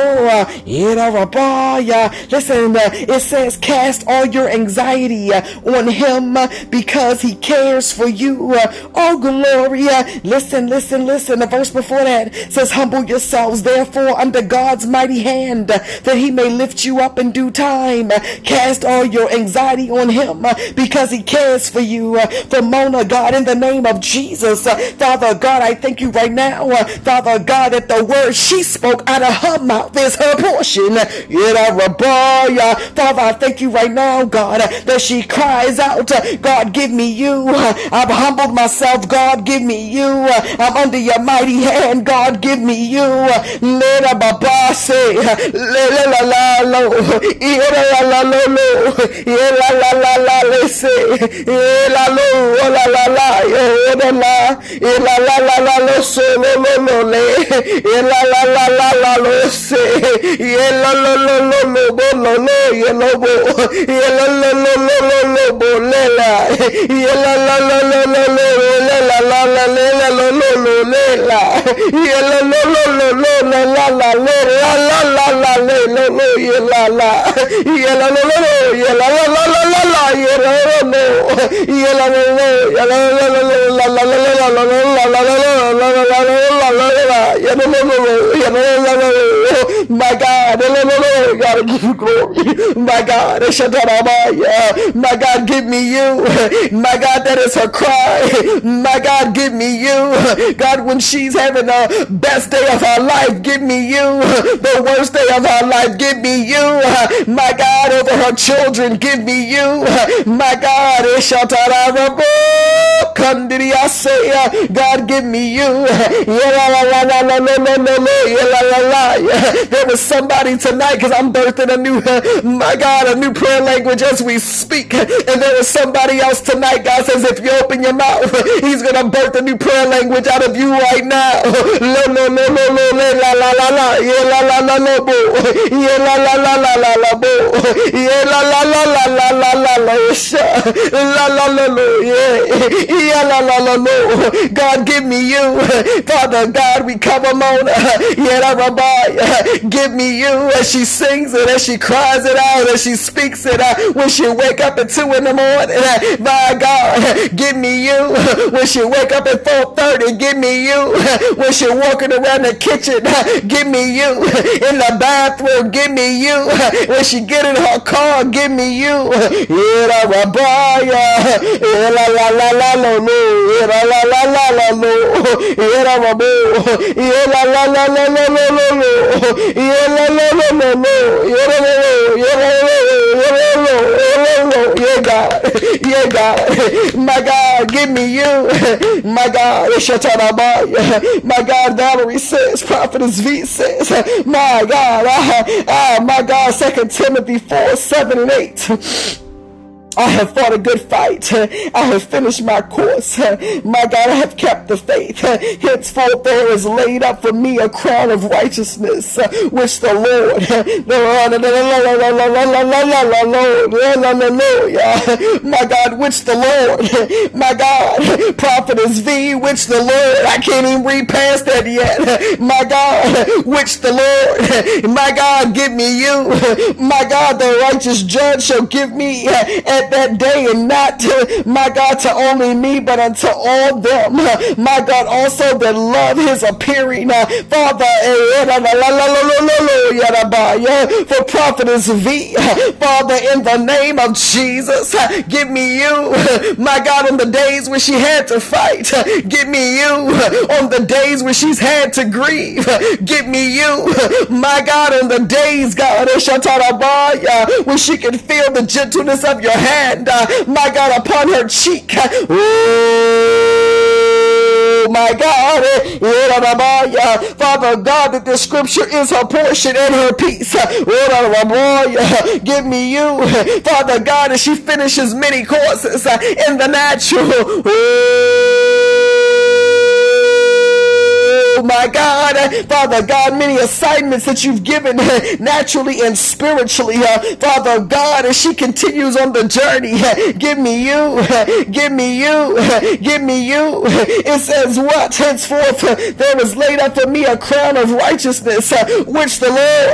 it says, cast all your anxiety on him because he cares for you. Oh, glory. Listen. The verse before that says, humble yourselves, therefore, under God's mighty hand, that he may lift you up in due time. Cast all your anxiety on him because he cares for you. For Mona, God, in the name of Jesus, Father God, I thank you right now, Father God, that the word she spoke out of her mouth is her portion. Father, I thank you right now, God, that she cries out, God, give me you. I've humbled myself, God, give me you. I'm under your mighty hand, God, give me you. Let Baba say, lo solo lo le la la la la la lo se lo lo lo lo lo bo lo lo lo bo lo lo lo lo lo bo le la la la la la la la la la la la lo lo lo le la lo lo lo lo lo la la la la la la le lo lo la la lo lo lo la la la la la la lo no la my God, gotta give you glory. My God, my God, give me you. My God, that is her cry. My God, give me you. God, when she's having the best day of her life, give me you. The worst day of her life, give me you. My God, over her children, give me you. My God, God, give me you. There was somebody tonight, because I'm birthing a new, my God, a new prayer language as we speak. And there is somebody else tonight. God says, if you open your mouth, he's going to birth a new prayer language out of you right now. God, give me you. Father God, we cover Mona. Give me you, as she sings it, as she cries it out, as she speaks it out, when she wake up at 2 in the morning. My God, give me you. When she wake up at 4:30, give me you. When she walking around the kitchen, give me you. In the bathroom, give me you. When she get in her car, give me you. Yeah, God, my God, give me you. My God, my God, Valerie says, Prophetess V says, my God, my God, 2 Timothy 4:7-8. I have fought a good fight. I have finished my course. My God, I have kept the faith. Henceforth there is laid up for me a crown of righteousness, which the Lord, my God, which the Lord, my God, Prophetess V, which the Lord, I can't even read past that yet. My God, which the Lord, my God, give me you. My God, the righteous judge shall give me, and at that day, and not to, my God, to only me, but unto all them, my God, also that love his appearing. Father, for Prophetess V, Father, in the name of Jesus, give me you, my God, on the days when she had to fight. Give me you on the days when she's had to grieve. Give me you, my God, on the days, God, when she can feel the gentleness of your hand, my God, upon her cheek. Oh, my God, Father God, that the scripture is her portion and her peace. Give me you, Father God, as she finishes many courses in the natural. Oh, my God, Father God, many assignments that you've given naturally and spiritually, Father God, as she continues on the journey. Give me you, give me you, give me you. It says what? Henceforth there is laid up for me a crown of righteousness, which the Lord,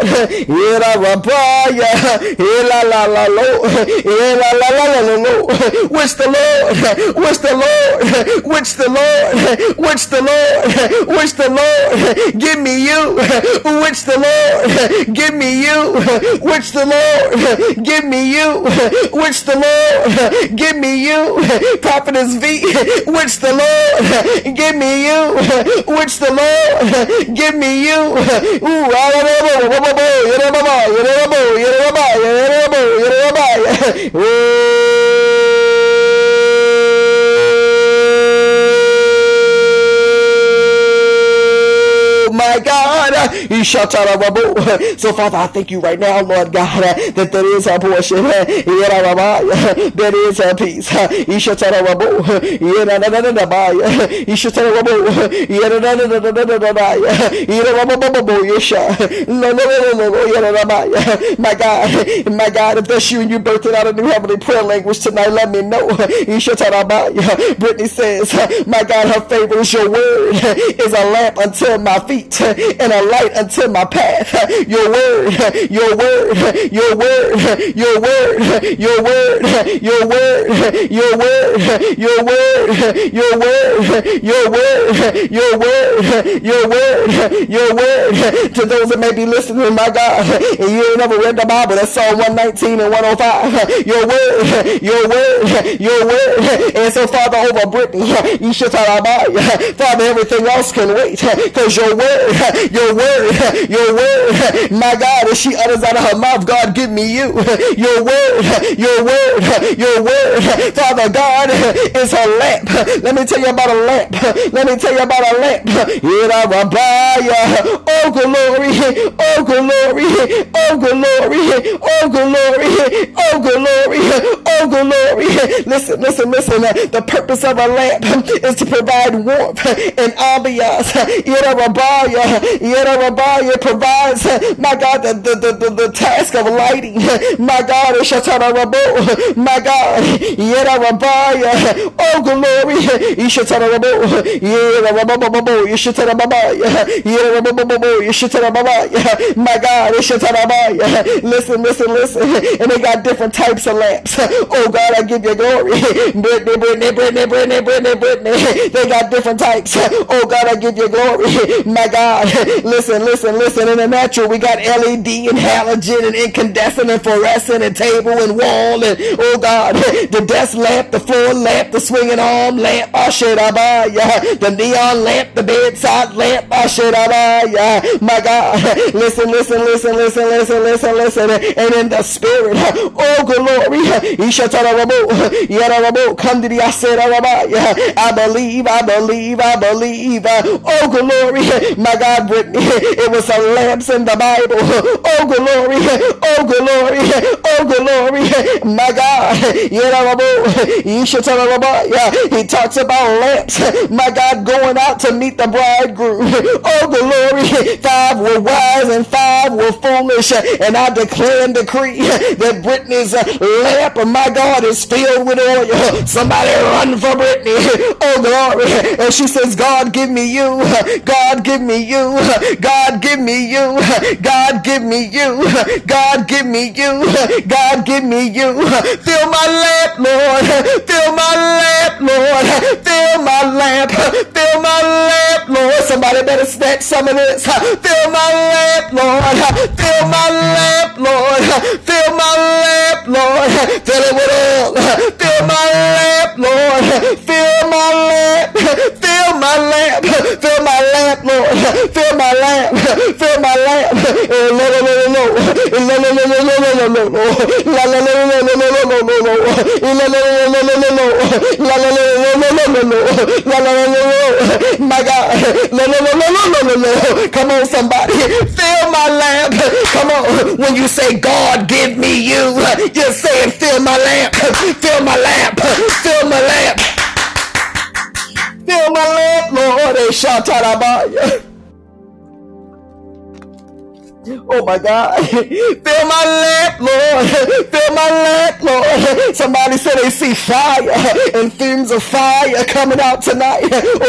which the Lord, which the Lord, which the Lord, which the Lord, which the Lord, give me you, which the Lord, give me you, which the Lord, give me you, which the Lord, give me you, Prophetess V, which the Lord, give me you, which the Lord, give me you, my God. So, Father, I thank you right now, Lord God, that is her portion. That is her peace. My God, if that's you and you birthed out a new heavenly prayer language tonight, let me know. Brittany says, my God, her favorite is your word is a lamp unto my feet and a light unto my path. Your word, your word, your word, your word, your word, your word, your word, your word, your word, your word, your word, your word, your word. To those that may be listening, my God, and you ain't never read the Bible, that's Psalm 119 and 105. Your word, your word, your word. And so, Father, over Brittany, Father, everything else can wait, because your word, your word, your word, my God, as she utters out of her mouth, God, give me you, your word, your word, your word, Father God, is her lamp. Let me tell you about a lamp. Let me tell you about a lamp. Oh, glory, oh, glory, oh, glory, oh, glory, oh, glory, oh, glory. Listen, listen, listen. The purpose of a lamp is to provide warmth and ambiance. It provides, my God, the task of lighting. My God, my God, oh, glory. My God, listen, listen, listen. And they got different types of lamps. Oh, God, I give you glory. Brittany. They got different types. Oh, God, I give you glory. My God, listen, listen, listen. In the natural, we got LED and halogen and incandescent and fluorescent and table and wall and, oh God, the desk lamp, the floor lamp, the swinging arm lamp, the neon lamp, the bedside lamp, my God, listen, listen, listen, listen, listen, listen, listen, and in the spirit, oh glory, come to the I believe, oh glory, my God, Brittany, it was some lamps in the Bible, oh glory, oh glory, oh glory, my God, he talks about lamps, my God, going out to meet the bridegroom, oh glory, 5 were wise and 5 were foolish. And I declare and decree that Brittany's lamp, my God, is filled with oil. Somebody run for Brittany. Oh, glory. And she says, God, give me you. God, give me you. God, give me you. God, give me you. God, give me you. God, give me you. Fill my lamp, Lord. Fill my lamp, Lord. Fill my lamp. Fill my lamp, Lord. Somebody better snatch some of this. Fill my lamp, Lord. Fill my lamp, Lord. Fill my lamp, Lord. Fill it with oil. Fill my lamp, Lord. Fill my lamp. Fill my lamp. Fill my lamp, Lord. Fill my lamp. Fill my lamp. My God. Come on, somebody. Fill my lamp. Come on. When you say, God, give me you, you're saying, fill my lamp. Fill my lamp. Fill my lamp. Fill my lamp, Lord. Oh my God. Fill my lamp, Lord. Fill my lamp, Lord. Somebody said they see fire and fumes of fire coming out tonight.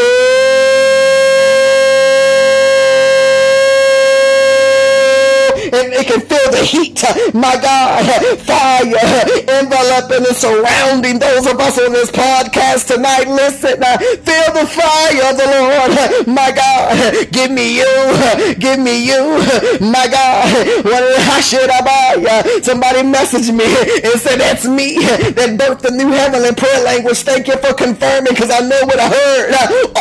And they can feel the heat, my God, fire enveloping and surrounding those of us on this podcast tonight. Listen, feel the fire of the Lord, my God. Give me you, give me you, my God. Somebody messaged me and said, that's me that birthed the new heavenly prayer language. Thank you for confirming, because I know what I heard.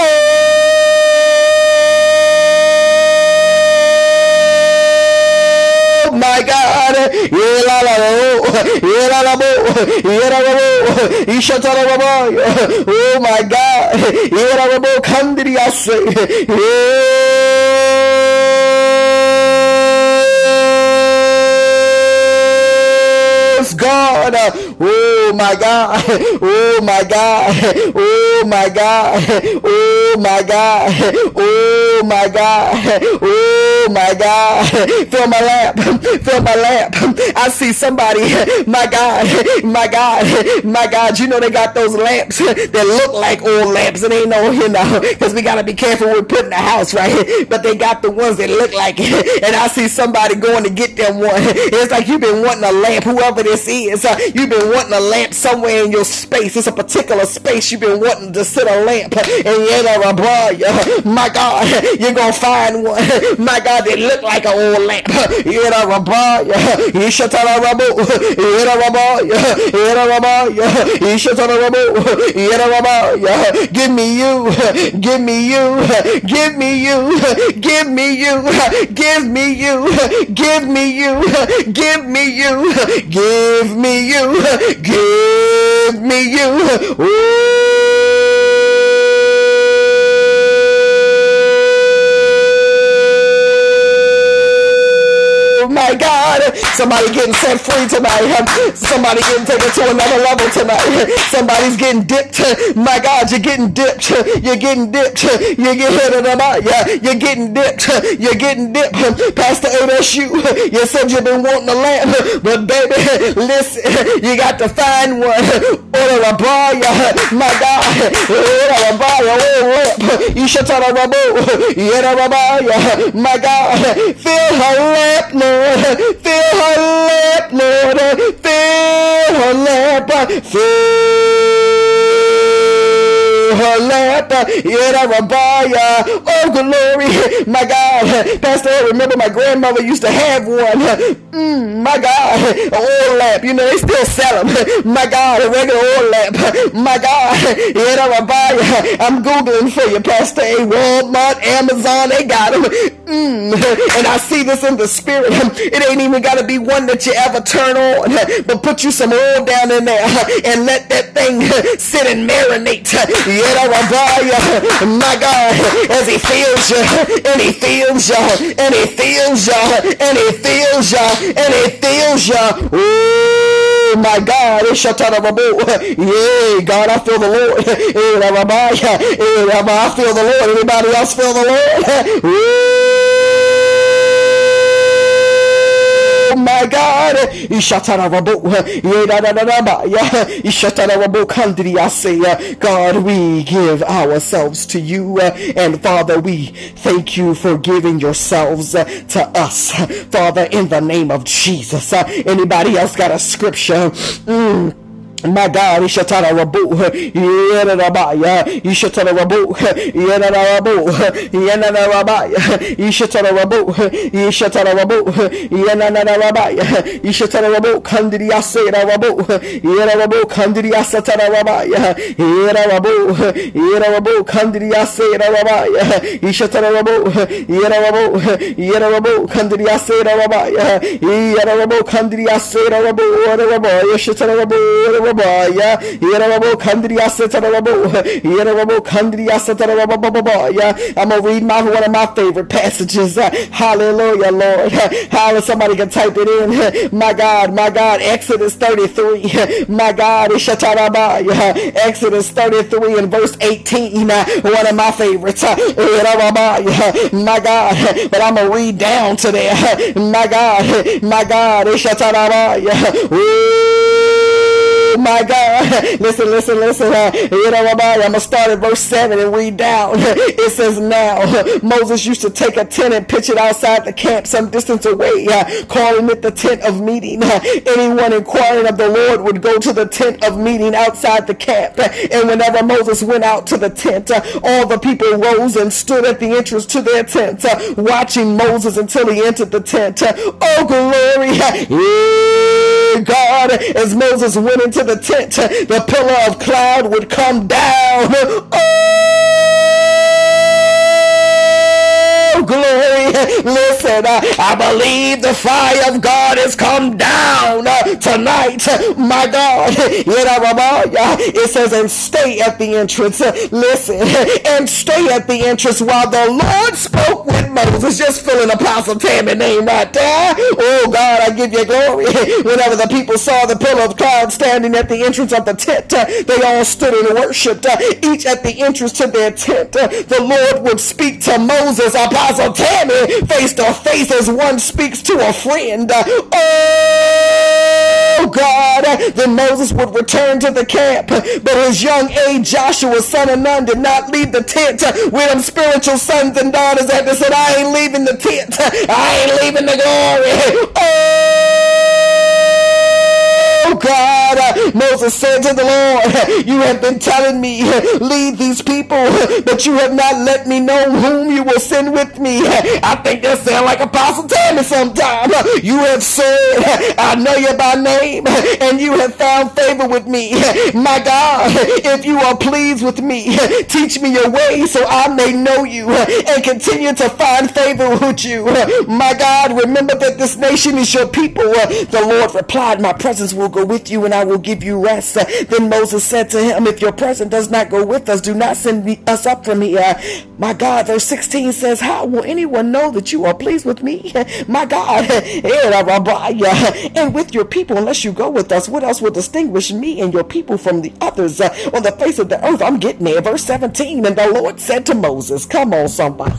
My God, oh my God, God, oh my God, oh my God, oh my God, oh my God, oh my God, oh my God, fill my lamp, fill my lamp. I see somebody, my God, my God, my God, you know they got those lamps that look like old lamps, and ain't no, because we gotta be careful with putting the house right, but they got the ones that look like it, and I see somebody going to get them one. It's like you've been wanting a lamp, whoever this is, you've been wanting a lamp somewhere in your space. It's a particular space you've been wanting to sit a lamp, and my God, you're gonna find one, my God, they look like an old lamp. Give me you, give me you, give me you, give me you, give me you, give me you, give me you, give me you, give me you. My God, somebody getting set free tonight. Somebody getting taken to another level tonight. Somebody's getting dipped. My God, you're getting dipped. You're getting dipped. You're getting dipped. You're getting dipped. Pastor ASU, you said you've been wanting a lamp, but baby, listen, you got to find one. My God, my God, fill her lamp, Lord. Fill her lamp, Lord. Fill her lamp. Fill her lamp. Oh, glory. My God. Pastor, I remember my grandmother used to have one. My God. An oil lamp. You know, they still sell them. My God. A regular oil lamp. My God. I'm Googling for you, Pastor. Walmart, Amazon, they got them. And I see this in the spirit. It ain't even got to be one that you ever turn on, but put you some oil down in there and let that thing sit and marinate. My God, as he feels you, and he feels you, and he feels you, and he feels you, and he feels you. Oh my God, yeah, God, I feel the Lord. I feel the Lord. Anybody else feel the Lord? my God. God, we give ourselves to you, and Father, we thank you for giving yourselves to us, Father, in the name of Jesus. Anybody else got a scripture? My God, Ishatara Rabu, Yerabaya, Ishatara Rabu, Yerarabu, Yanarabaya, Ishatara Rabu, Ishatara Rabu, Yanarabaya, Ishatara Rabu, Kandiasa Rabu, Yerabu, Kandiasa Tarabaya, Yerabu, Kandiasa Rabaya, Ishatara Rabu, Yerabu, Kandiasa Rabaya, Yerabu, Kandiasa Rabu, Ishatara Rabu, Yerabo Kandriasa Tarabo, Yerabo Kandriasa Tarababa. I'm gonna read one of my favorite passages. Hallelujah, Lord. Hallelujah. Somebody can type it in. My God, Exodus 33. My God, Ishatarabaya. Exodus 33 and verse 18. One of my favorites. My God, but I'm gonna read down to there. My God, Ishatarabaya. My God, listen. I'm gonna start at verse 7 and read down. It says, now Moses used to take a tent and pitch it outside the camp some distance away, calling it the tent of meeting. Anyone inquiring of the Lord would go to the tent of meeting outside the camp. And whenever Moses went out to the tent, all the people rose and stood at the entrance to their tent, watching Moses until he entered the tent. Oh, glory! God, as Moses went into the tent, the pillar of cloud would come down. Oh, glory. Listen, I believe the fire of God has come down tonight. My God. It says, and stay at the entrance. Listen, and stay at the entrance while the Lord spoke with Moses. Just filling Apostle Tammy name right there. Oh, God, I give you glory. Whenever the people saw the pillar of cloud standing at the entrance of the tent, they all stood and worshipped, each at the entrance to their tent. The Lord would speak to Moses, Apostle Tammy, face to face as one speaks to a friend. Oh, God. Then Moses would return to the camp, but his young age, Joshua, son of Nun, did not leave the tent with them spiritual sons and daughters that said, I ain't leaving the tent. I ain't leaving the glory. Oh, God, Moses said to the Lord, you have been telling me, lead these people, but you have not let me know whom you will send with me. I think that sounds like Apostle Tammy sometime. You have said, I know you by name, and you have found favor with me. My God, if you are pleased with me, teach me your ways so I may know you and continue to find favor with you. My God, remember that this nation is your people. The Lord replied, my presence will go with you and I will give you rest. Then Moses said to him, if your presence does not go with us, do not send us up from here. My God, verse 16 says, how will anyone know that you are pleased with me? My God, and with your people, unless you go with us, what else will distinguish me and your people from the others on the face of the earth? I'm getting there. Verse 17, and the Lord said to Moses, come on somebody.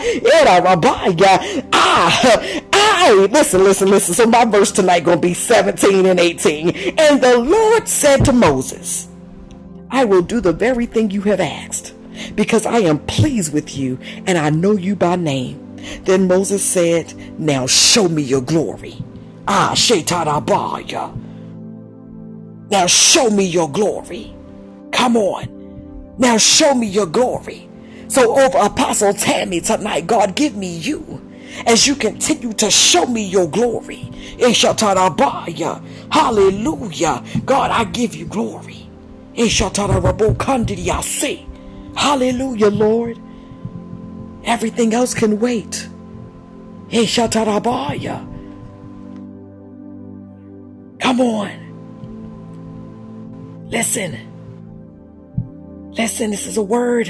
Listen. So my verse tonight gonna be 17 and 18. And the Lord said to Moses, I will do the very thing you have asked, because I am pleased with you and I know you by name. Then Moses said, now show me your glory. Now show me your glory. Come on. Now show me your glory. So over Apostle Tammy tonight, God, give me you as you continue to show me your glory. Hallelujah. God, I give you glory. Hallelujah, Lord. Everything else can wait. Come on. Listen, this is a word.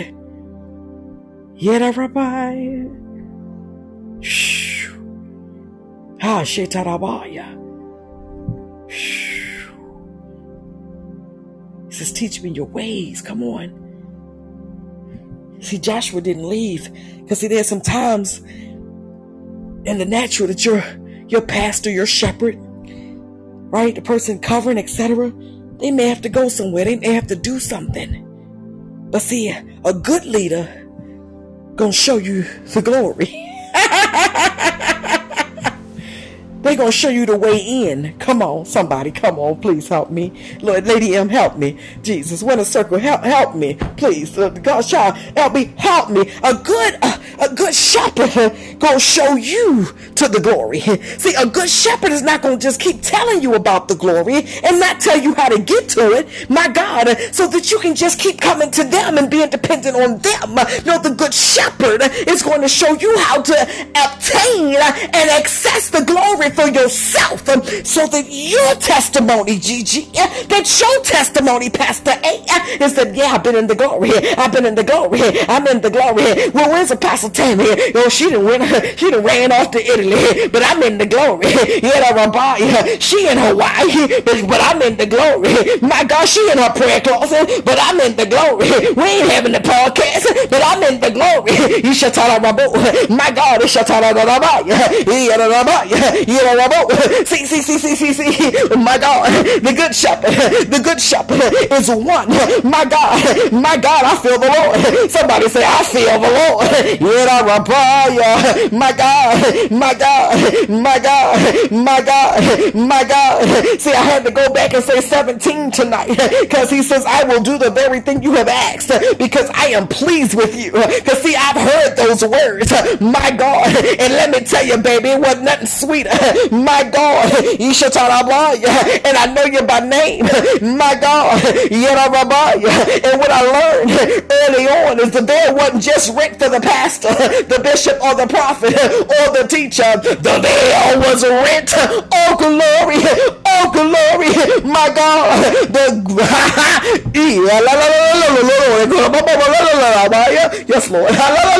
He says, teach me your ways. Come on. See, Joshua didn't leave because there's some times in the natural that you're your pastor, your shepherd, right? The person covering, etc. They may have to go somewhere. They may have to do something. But see, a good leader gonna show you the glory. They're going to show you the way in. Come on, somebody. Come on, please help me. Lord, Lady M, help me. Jesus, Winner Circle, help me. Please, God's child, help me. Help me. A good shepherd going to show you to the glory. See, a good shepherd is not going to just keep telling you about the glory and not tell you how to get to it, my God, so that you can just keep coming to them and being dependent on them. No, the good shepherd is going to show you how to obtain and access the glory for yourself, so that your testimony, Gigi, that your testimony, Pastor A, is that, yeah, I've been in the glory. I've been in the glory. I'm in the glory. Well, where's Apostle Tammy? Oh, she done ran off to Italy, but I'm in the glory. Yeah, she in Hawaii, but I'm in the glory. My God, she in her prayer closet, but I'm in the glory. We ain't having the podcast, but I'm in the glory. You should tell her, my God, it should tell her, see, my God, the good shepherd is one. My God, I feel the Lord. Somebody say, I feel the Lord. My God. See, I had to go back and say 17 tonight, because he says, I will do the very thing you have asked, because I am pleased with you. Because see, I've heard those words, my God, and let me tell you, baby, it wasn't nothing sweeter. My God, and I know you by name. My God, and what I learned early on is that veil wasn't just rent for the pastor, the bishop, or the prophet, or the teacher. The veil was rent. Oh glory, my God. Yes, Lord.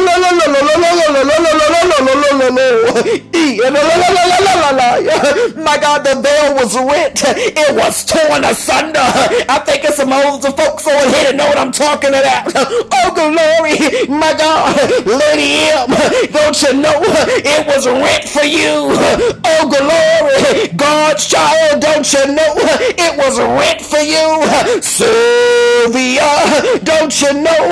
My God, the veil was rent. It was torn asunder. I think it's some older folks over here that know what I'm talking about. Oh, glory, my God. Lady M, don't you know it was rent for you? Oh, glory, God's child, don't you know it was rent for you? Sylvia, don't you know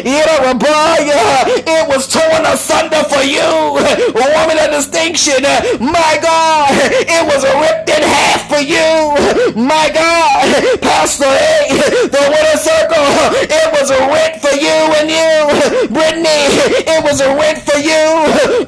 it was torn asunder for you? Woman of distinction, my God, it was ripped in half for you. My God, Pastor A, the Winner Circle, it was a rent for you and you. Brittany, it was a rent for you.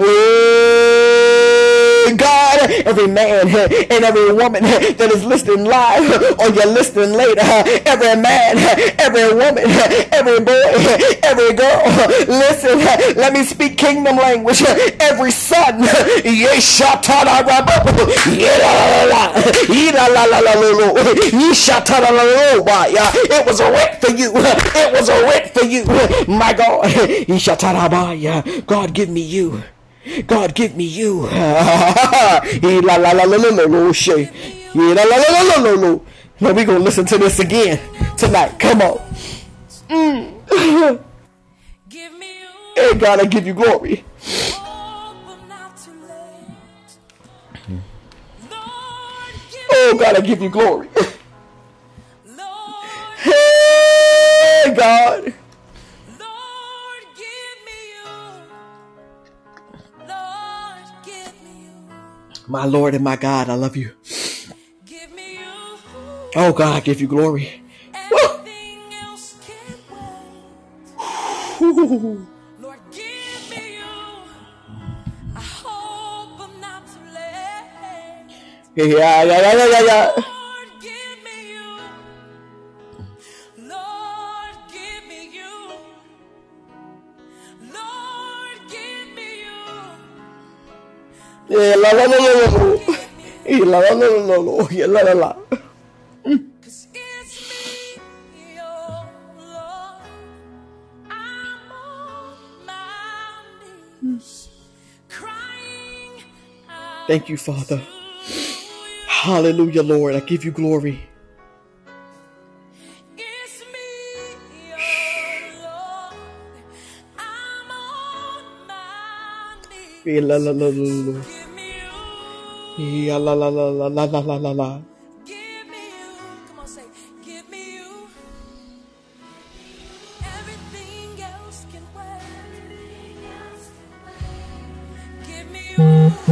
God, every man and every woman that is listening live or you're listening later, every man, every woman, every boy, every girl, listen, let me speak kingdom language. Every son, it was a rent for you. It was a rent for you. My God, God, give me you. God, give me you. Now we're going to listen to this again tonight. Come on. Give me you. Hey, God, I give you glory. Oh, God, I give you glory. Hey, God. My Lord and my God, I love you. Give me you. Oh God, I give you glory. Everything else can wait. Lord, give me you. I hope I'm not too late. Yeah. Lord, give me you. Lord, give me you. Lord, give me you. Yeah, la. Cause it's me, oh Lord. I'm on my knees, crying out. Thank you, Father. Hallelujah, Lord. I give you glory. It's me, oh Lord. I'm on my knees. La. Give me you. Yeah, la la la la la la la la la. Give me you. Come on, say, give me you. Everything else can wait. Give me you.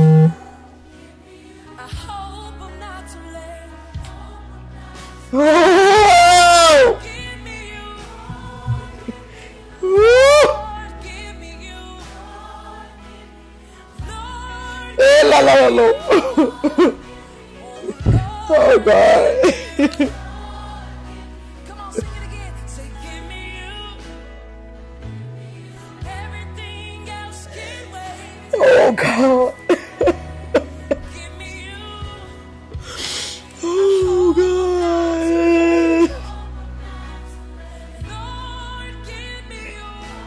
I hope I'm not too late. Oh! Give me you. Woo! Lord, give me you. Lord, Eh, la la la la. Oh God. come on, sing it again. Say, give me you. Everything else can wait. Oh God. Give me you. Oh God. Lord, give me you.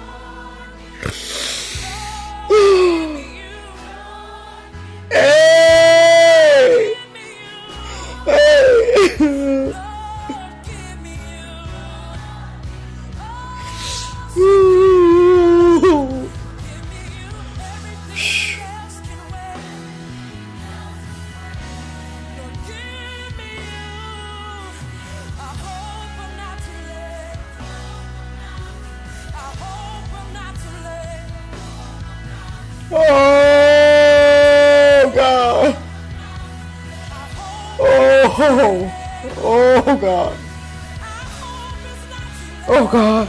Hey. Give me you. Hey. Lord, give me you. Ooh. Give me you. Everything else can wait. Lord, give me you. I hope I'm not too late. I hope I'm not too late. Oh God. Oh. Oh God. Oh God.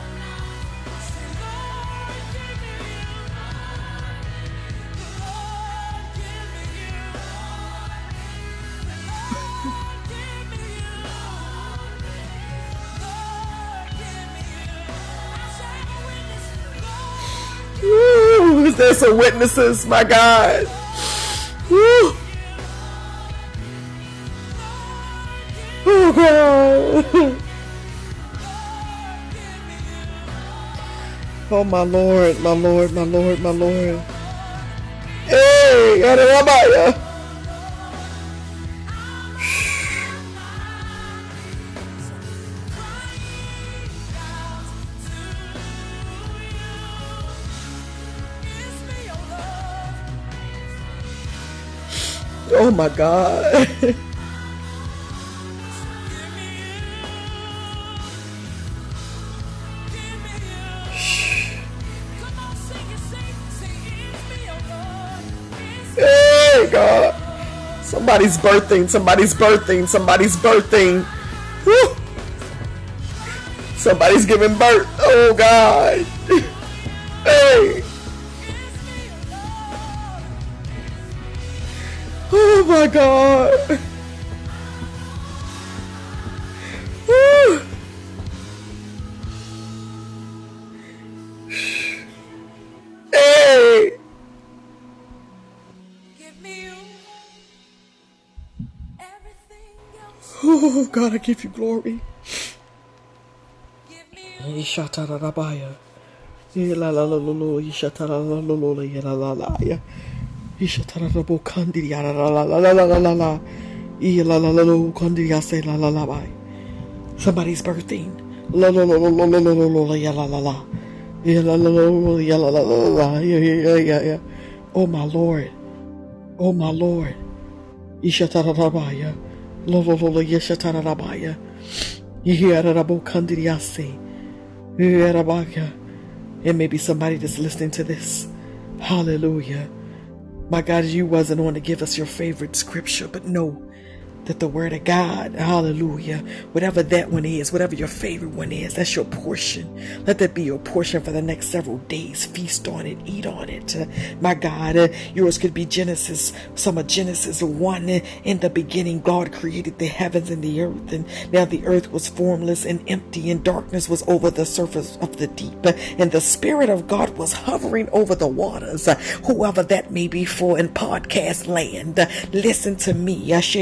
Woo. Is there some witnesses? My God. Woo. Oh God. Oh my Lord, my Lord, my Lord, my Lord. Hey, Adonai. Oh my God. Hey God. Somebody's birthing, somebody's birthing, somebody's birthing. Woo. Somebody's giving birth. Oh God. Hey. Oh my God. Woo. Hey. Give me you. Everything else. Oh God, I give you glory. Give me you. Ishatarabaya. Ilalalulu. Ishataralulu. Ilalalaya. Ishatarabo kandiya. La. Ilalalu kandiya se la la la bye. Somebody's birthing. La la la la la la la la la ya la la la. Ya la la la ya la la la la. Yeah. Oh my Lord. Oh my Lord. Ishatarabaya. Lolo yeshatarabaya. Yarabo kandiya se. Yarabaya. It may be somebody that's listening to this. Hallelujah. My God, you wasn't on to give us your favorite scripture, but know that the word of God, hallelujah, whatever that one is, whatever your favorite one is, that's your portion. Let that be your portion for the next several days. Feast on it, eat on it. My God, yours could be Genesis, some of Genesis 1. In the beginning, God created the heavens and the earth, and now the earth was formless and empty, and darkness was over the surface of the deep, and the Spirit of God was hovering over the waters. Whoever that may be for in podcast land, listen to me. Ashedaba.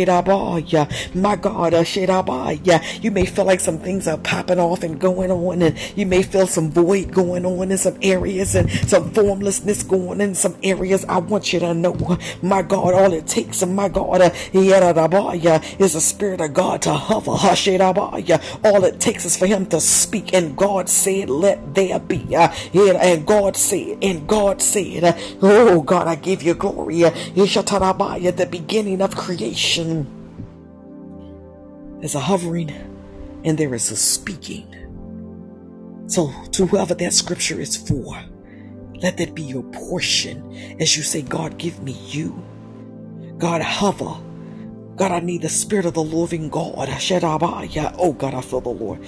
My God, you may feel like some things are popping off and going on, and you may feel some void going on in some areas and some formlessness going on in some areas. I want you to know, my God, all it takes, my God, is the Spirit of God to hover. All it takes is for Him to speak, and God said, let there be. And God said, oh God, I give you glory. At the beginning of creation, there's a hovering and there is a speaking. So to whoever that scripture is for, let that be your portion as you say, God, give me you. God, hover. God, I need the Spirit of the living God. Oh God, I feel the Lord.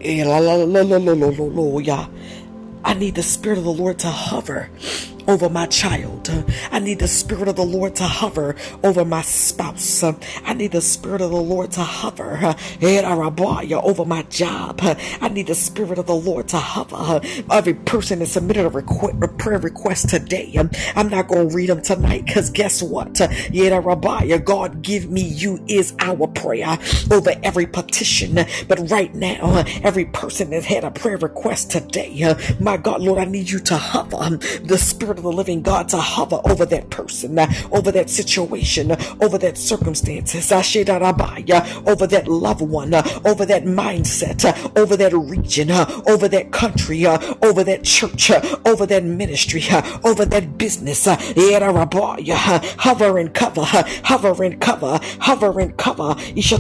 I need the Spirit of the Lord to hover over my child. I need the Spirit of the Lord to hover over my spouse. I need the Spirit of the Lord to hover over my job. I need the Spirit of the Lord to hover. Every person that submitted a prayer request today, I'm not going to read them tonight, because guess what? God, give me you is our prayer over every petition. But right now, every person that had a prayer request today, my God, Lord, I need you to hover, the Spirit of the living God to hover over that person, over that situation, over that circumstances, over that loved one, over that mindset, over that region, over that country, over that church, over that ministry, over that business. Hover and cover, hover and cover, hover and cover.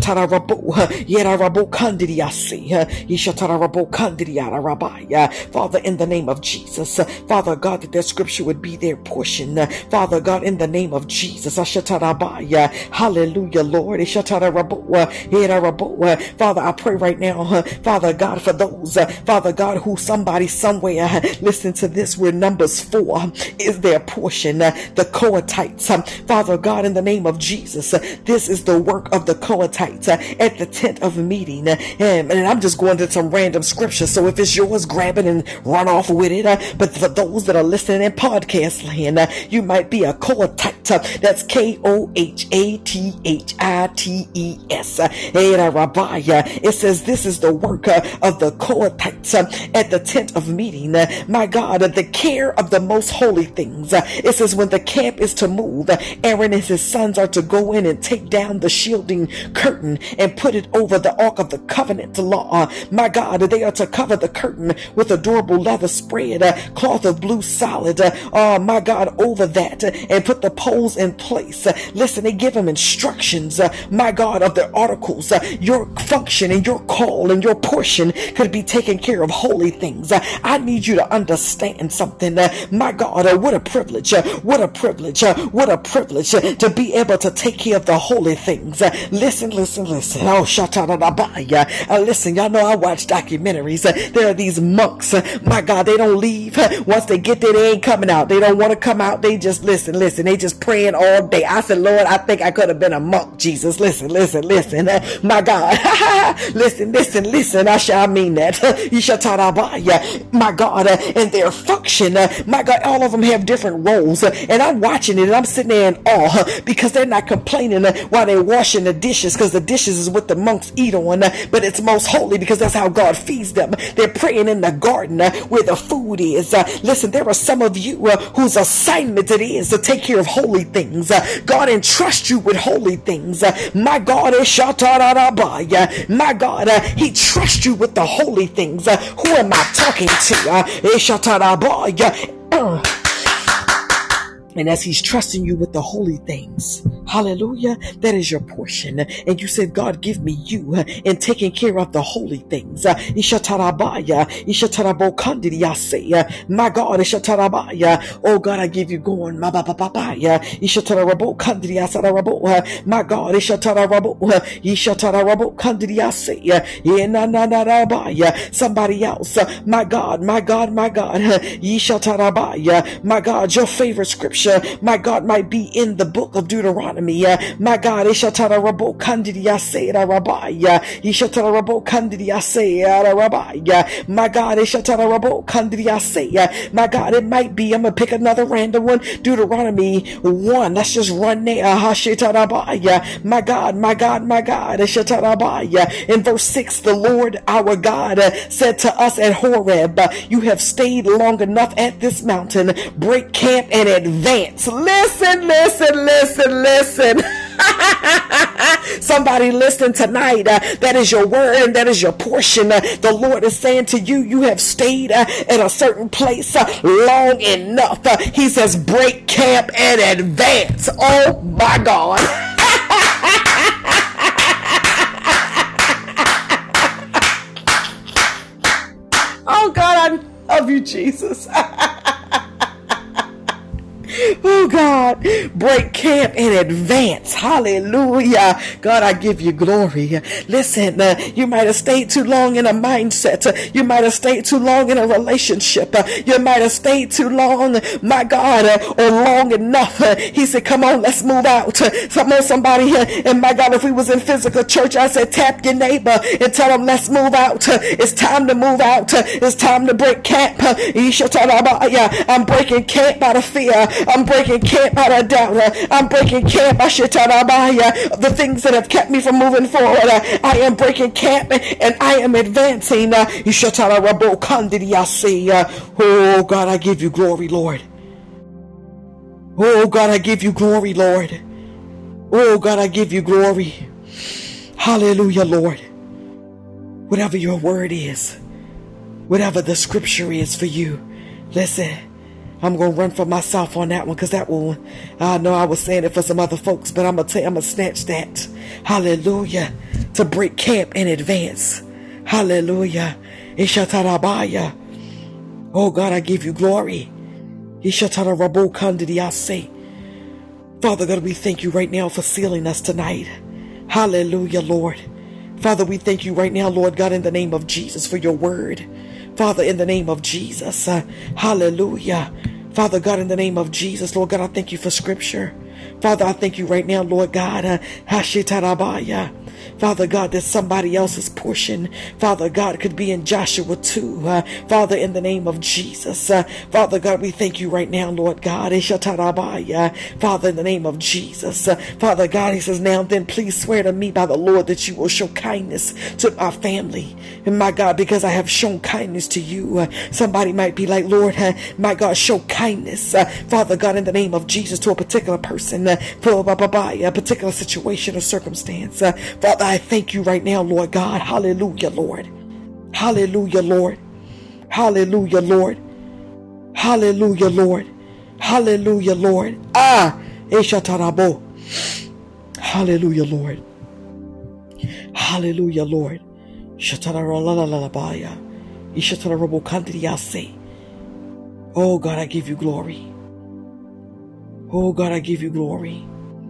Father, in the name of Jesus, Father God, that scripture would be their portion. Father God, in the name of Jesus, hallelujah, Lord. Father, I pray right now, Father God, for those, Father God, who somebody somewhere listen to this, where Numbers 4 is their portion, the Kohathites. Father God, in the name of Jesus, this is the work of the Kohathites at the tent of meeting. And I'm just going to some random scripture, so if it's yours, grab it and run off with it. But for those that are listening in podcast land, you might be a Kohathite. That's Kohathites. It says this is the work of the Kohathites at the tent of meeting. My God, the care of the most holy things. It says when the camp is to move, Aaron and his sons are to go in and take down the shielding curtain and put it over the ark of the covenant law. My God, they are to cover the curtain with a durable leather spread, cloth of blue solid, my God, over that, and put the poles in place. Listen, they give them instructions, my God, of their articles. Your function and your call and your portion could be taking care of holy things. I need you to understand something. My God, what a privilege, what a privilege, what a privilege to be able to take care of the holy things. Listen. Oh, listen, y'all know I watch documentaries. There are these monks, my God, they don't leave. Once they get there, they ain't coming out. They don't want to come out. They just listen. They just praying all day. I said, Lord, I think I could have been a monk, Jesus. Listen. My God. listen. I shall mean that. My God, and their function, my God, all of them have different roles. And I'm watching it and I'm sitting there in awe, because they're not complaining while they're washing the dishes, because the dishes is what the monks eat on, but it's most holy because that's how God feeds them. They're praying in the garden where the food is. Listen, there are some of you whose assignment it is to take care of holy things. God entrusts you with holy things. My God, my God, He trusts you with the holy things. Who am I talking to? And as He's trusting you with the holy things, hallelujah, that is your portion. And you said, God, give me you in taking care of the holy things. My God, oh God, I give you going. My God, somebody else, my God, your favorite scripture. scripture, my God, might be in the book of Deuteronomy. My God, Ishatara Rabo Kandidia Seda Rabaya, Ishatara Rabo Kandidia Seda Rabaya, my God, Ishatara Rabo Kandidia Saya, my God, it might be, I'm gonna pick another random one, Deuteronomy 1, let's just run there, Hashitarabaya, my God, my God, my God, Ishatarabaya, in verse 6, the Lord our God said to us at Horeb, you have stayed long enough at this mountain, break camp and advance. Listen, listen, listen, listen. Somebody listen tonight. That is your word and that is your portion. The Lord is saying to you, you have stayed at a certain place long enough. He says, break camp and advance. Oh my God. Oh God, I love you, Jesus. Oh God, break camp in advance. Hallelujah. God, I give you glory. Listen, you might have stayed too long in a mindset. You might have stayed too long in a relationship. You might have stayed too long, my God, or long enough. He said, come on, let's move out. Come on, somebody. And my God, if we was in physical church, I said, tap your neighbor and tell them, let's move out. It's time to move out. It's time to break camp. I'm breaking camp out of fear. I'm breaking camp out of doubt. I'm breaking camp. The things that have kept me from moving forward. I am breaking camp and I am advancing. Oh God, I give you glory, Lord. Oh God, I give you glory, Lord. Oh God, I give you glory. Hallelujah, Lord. Whatever your word is, whatever the scripture is for you, listen. I'm going to run for myself on that one, because that one, I know I was saying it for some other folks, but I'm going to snatch that. Hallelujah. To break camp in advance. Hallelujah. Ishatarabaya. Oh God, I give you glory. Ishatarabo kandidiyase. Father God, we thank you right now for sealing us tonight. Hallelujah, Lord. Father, we thank you right now, Lord God, in the name of Jesus for your word. Father, in the name of Jesus, hallelujah. Father God, in the name of Jesus, Lord God, I thank you for scripture. Father, I thank you right now, Lord God, Hashitarabaya. Father God, that somebody else's portion, Father God, could be in Joshua 2. Father, in the name of Jesus, Father God, we thank you right now, Lord God. Father, in the name of Jesus, Father God, he says, now then, please swear to me by the Lord that you will show kindness to my family. And my God, because I have shown kindness to you. Somebody might be like, Lord, my God, show kindness, Father God, in the name of Jesus, to a particular person, for a particular situation or circumstance. Father, I thank you right now, Lord God. Hallelujah, Lord. Hallelujah, Lord. Hallelujah, Lord. Hallelujah, Lord. Hallelujah, Lord. Eshatarabo. Hallelujah, Lord. Hallelujah, Lord. Shataralalalabaya. Ishatarabo kandriyase. Oh God, I give you glory. Oh God, I give you glory.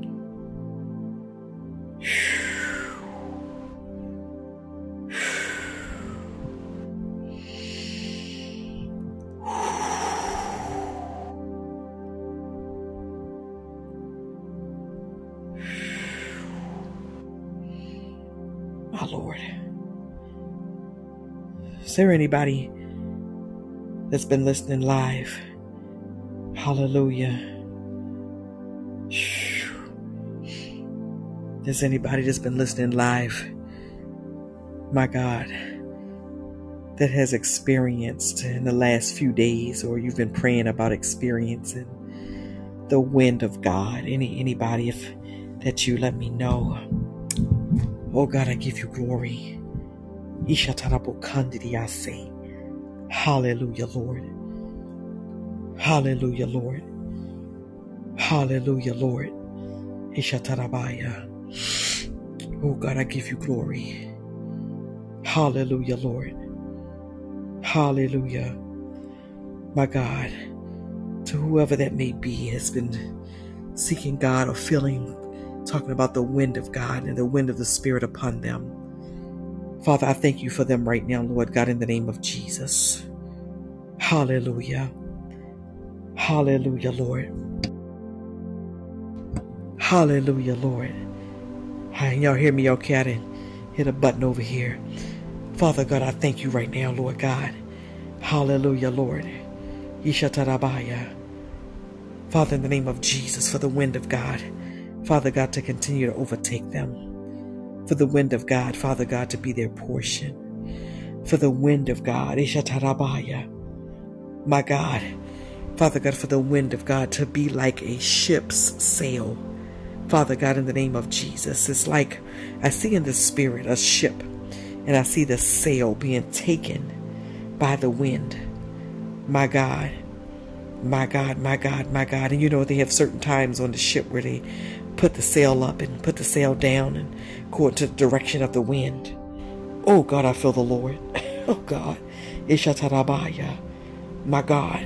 My Lord. Is there anybody that's been listening live? Hallelujah. There's anybody that's been listening live, my God, that has experienced in the last few days, or you've been praying about experiencing the wind of God? Anybody, if that you, let me know. Oh God, I give you glory. Hallelujah, Lord. Hallelujah, Lord. Hallelujah, Lord. Oh God, I give you glory. Hallelujah, Lord. Hallelujah. My God, to whoever that may be has been seeking God or talking about the wind of God and the wind of the Spirit upon them. Father, I thank you for them right now, Lord God, in the name of Jesus. Hallelujah. Hallelujah, Lord. Hallelujah, Lord. Hi, y'all hear me okay? I didn't hit a button over here. Father God, I thank you right now, Lord God. Hallelujah, Lord. Ishatarabaya. Father, in the name of Jesus, for the wind of God, Father God, to continue to overtake them. For the wind of God, Father God, to be their portion. For the wind of God, Ishatarabaya. My God, Father God, for the wind of God to be like a ship's sail. Father God, in the name of Jesus, it's like I see in the spirit a ship, and I see the sail being taken by the wind. My God, my God, my God, my God. And you know, they have certain times on the ship where they put the sail up and put the sail down and according to the direction of the wind. Oh God, I feel the Lord. Oh God. Ishatarabaya. My God.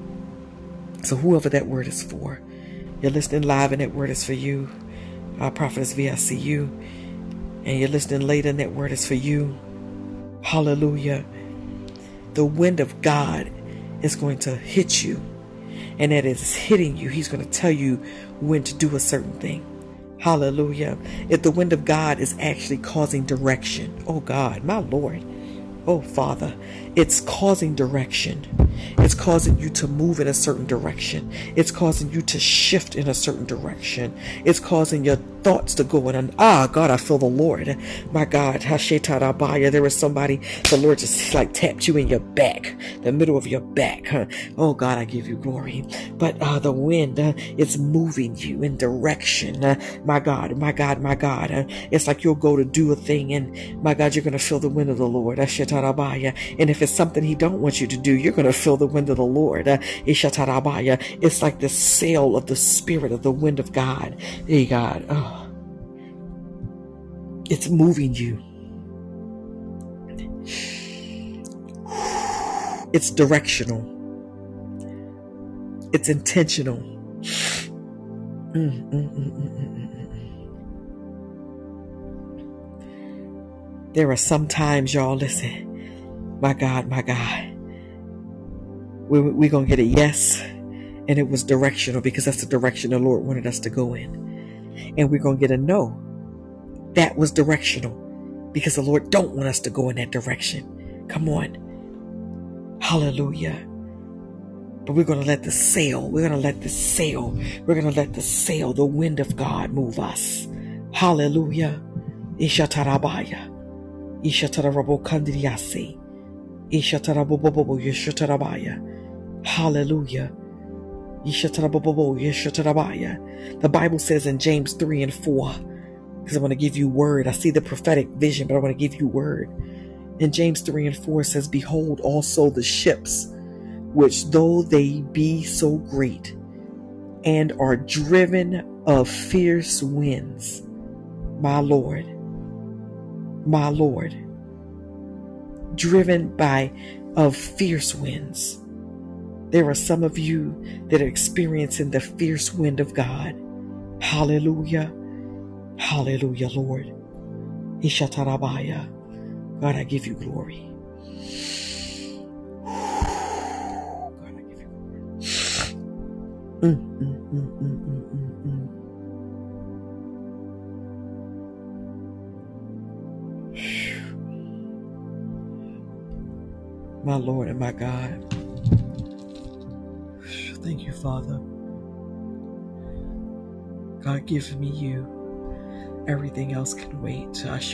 So whoever that word is for, you're listening live and that word is for you. Prophetess V, I see you. And you're listening later and that word is for you. Hallelujah. The wind of God is going to hit you. And that it's hitting you. He's going to tell you when to do a certain thing. Hallelujah. If the wind of God is actually causing direction. Oh God, my Lord. Oh Father, it's causing direction. It's causing you to move in a certain direction. It's causing you to shift in a certain direction. It's causing your thoughts to go in. God, I feel the Lord. My God, Hashetarabaya. There is somebody, the Lord just like tapped you in your back, the middle of your back. Oh God, I give you glory. But the wind, it's moving you in direction. My God, my God, my God. It's like you'll go to do a thing and my God, you're going to feel the wind of the Lord. Hashetarabaya. And if it's something he don't want you to do, you're going to feel the wind of the Lord. Ishatarabaya. It's like the sail of the spirit of the wind of God. Hey God. Oh. It's moving you. It's directional. It's intentional. There are some times, y'all, listen. My God, my God. We're going to get a yes. And it was directional because that's the direction the Lord wanted us to go in. And we're going to get a no. That was directional because the Lord don't want us to go in that direction. Come on. Hallelujah. But we're going to let the sail, we're going to let the sail, the wind of God move us. Hallelujah. Ishatarabaya. Ishatarabo kandiriasi. Ishatarabobobo yeshatarabaya. Hallelujah. Ishatarabobobo yeshatarabaya. The Bible says in James 3 and 4, because I want to give you word. I see the prophetic vision, but I want to give you word. In James 3 and 4 says, behold also the ships, which though they be so great, and are driven of fierce winds, my Lord, driven of fierce winds. There are some of you that are experiencing the fierce wind of God. Hallelujah. Hallelujah, Lord. Ishatarabaya. God, I give you glory. God, I give you glory. My Lord and my God. Thank you, Father. God, give me you. Everything else can wait.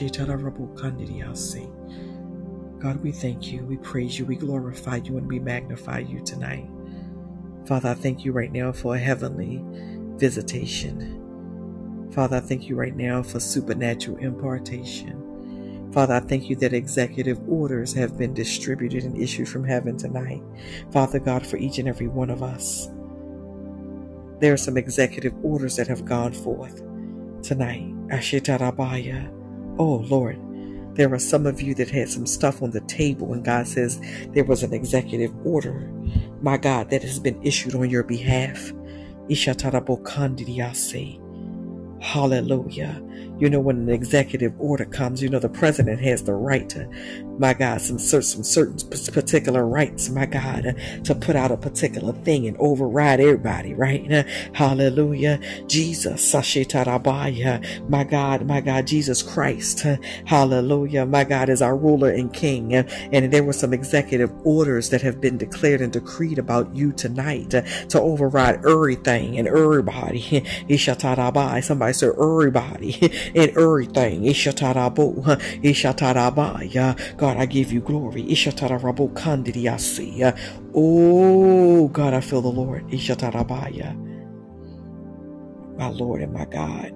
God, we thank you, we praise you, we glorify you, and we magnify you tonight. Father, I thank you right now for a heavenly visitation. Father, I thank you right now for supernatural impartation. Father, I thank you that executive orders have been distributed and issued from heaven tonight. Father God, for each and every one of us. There are some executive orders that have gone forth tonight. Ashetarabaya. Oh Lord, there are some of you that had some stuff on the table and God says there was an executive order, my God, that has been issued on your behalf. Ishatarabokandidiyase. Hallelujah. You know, when an executive order comes, you know, the president has the right to, my God, some certain particular rights, my God, to put out a particular thing and override everybody, right? Hallelujah. Jesus, Sashitarabaya, my God, Jesus Christ, hallelujah, my God, is our ruler and king. And there were some executive orders that have been declared and decreed about you tonight to override everything and everybody. Ishatarabai, somebody said everybody and everything. Ishatarabo, Ishatarabaya. God, I give you glory. Ishatarabo kandidiasi. Oh, God, I feel the Lord. Ishatarabaya. My Lord and my God.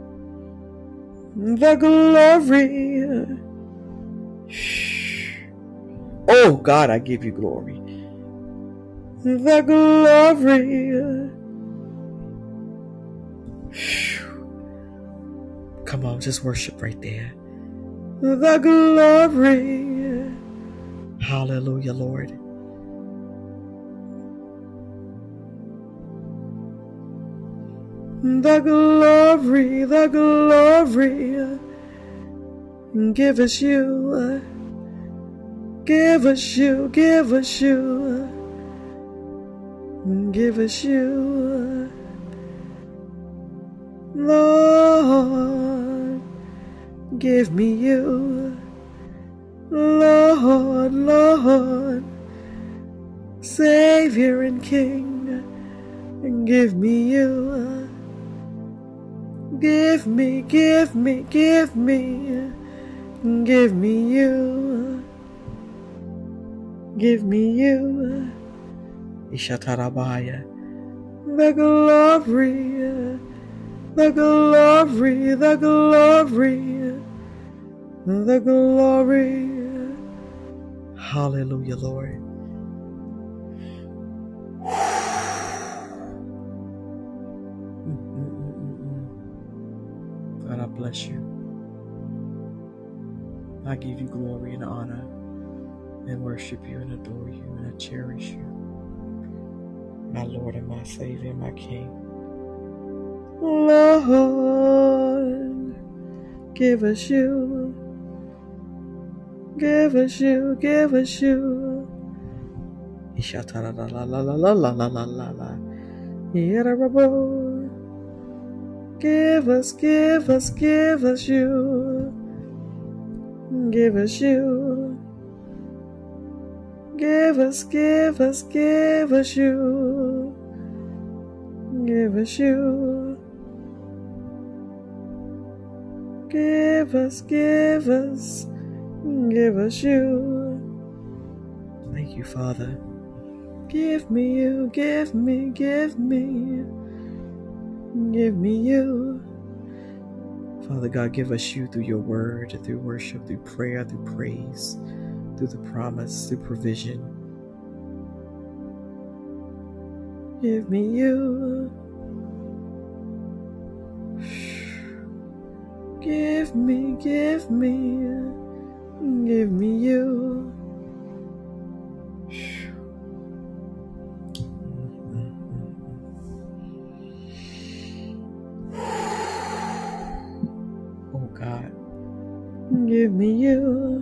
The glory. Oh, God, I give you glory. The glory. Come on, just worship right there. The glory. Hallelujah, Lord. The glory, the glory. Give us you. Give us you, give us you. Give us you. Lord, give me you. Lord, Lord, Savior and King, give me you. Give me, give me, give me, give me you. Give me you. Ishatarabaya. The glory, the glory, the glory, the glory. Hallelujah, Lord. God, I bless you. I give you glory and honor and worship you and adore you and I cherish you. My Lord and my Savior, my King. Lord, give us you. Give us you, give us you. Ishatara la la la la la la la la la la. Yerarabo. Give us, give us, give us you. Give us you. Give us, give us, give us you. Give us you. Give us, give us, give us you. Thank you, Father. Give me you, give me, give me, give me you. Father God, give us you through your word, through worship, through prayer, through praise, through the promise, through provision. Give me you. Give me, give me, give me you. Oh God, give me you.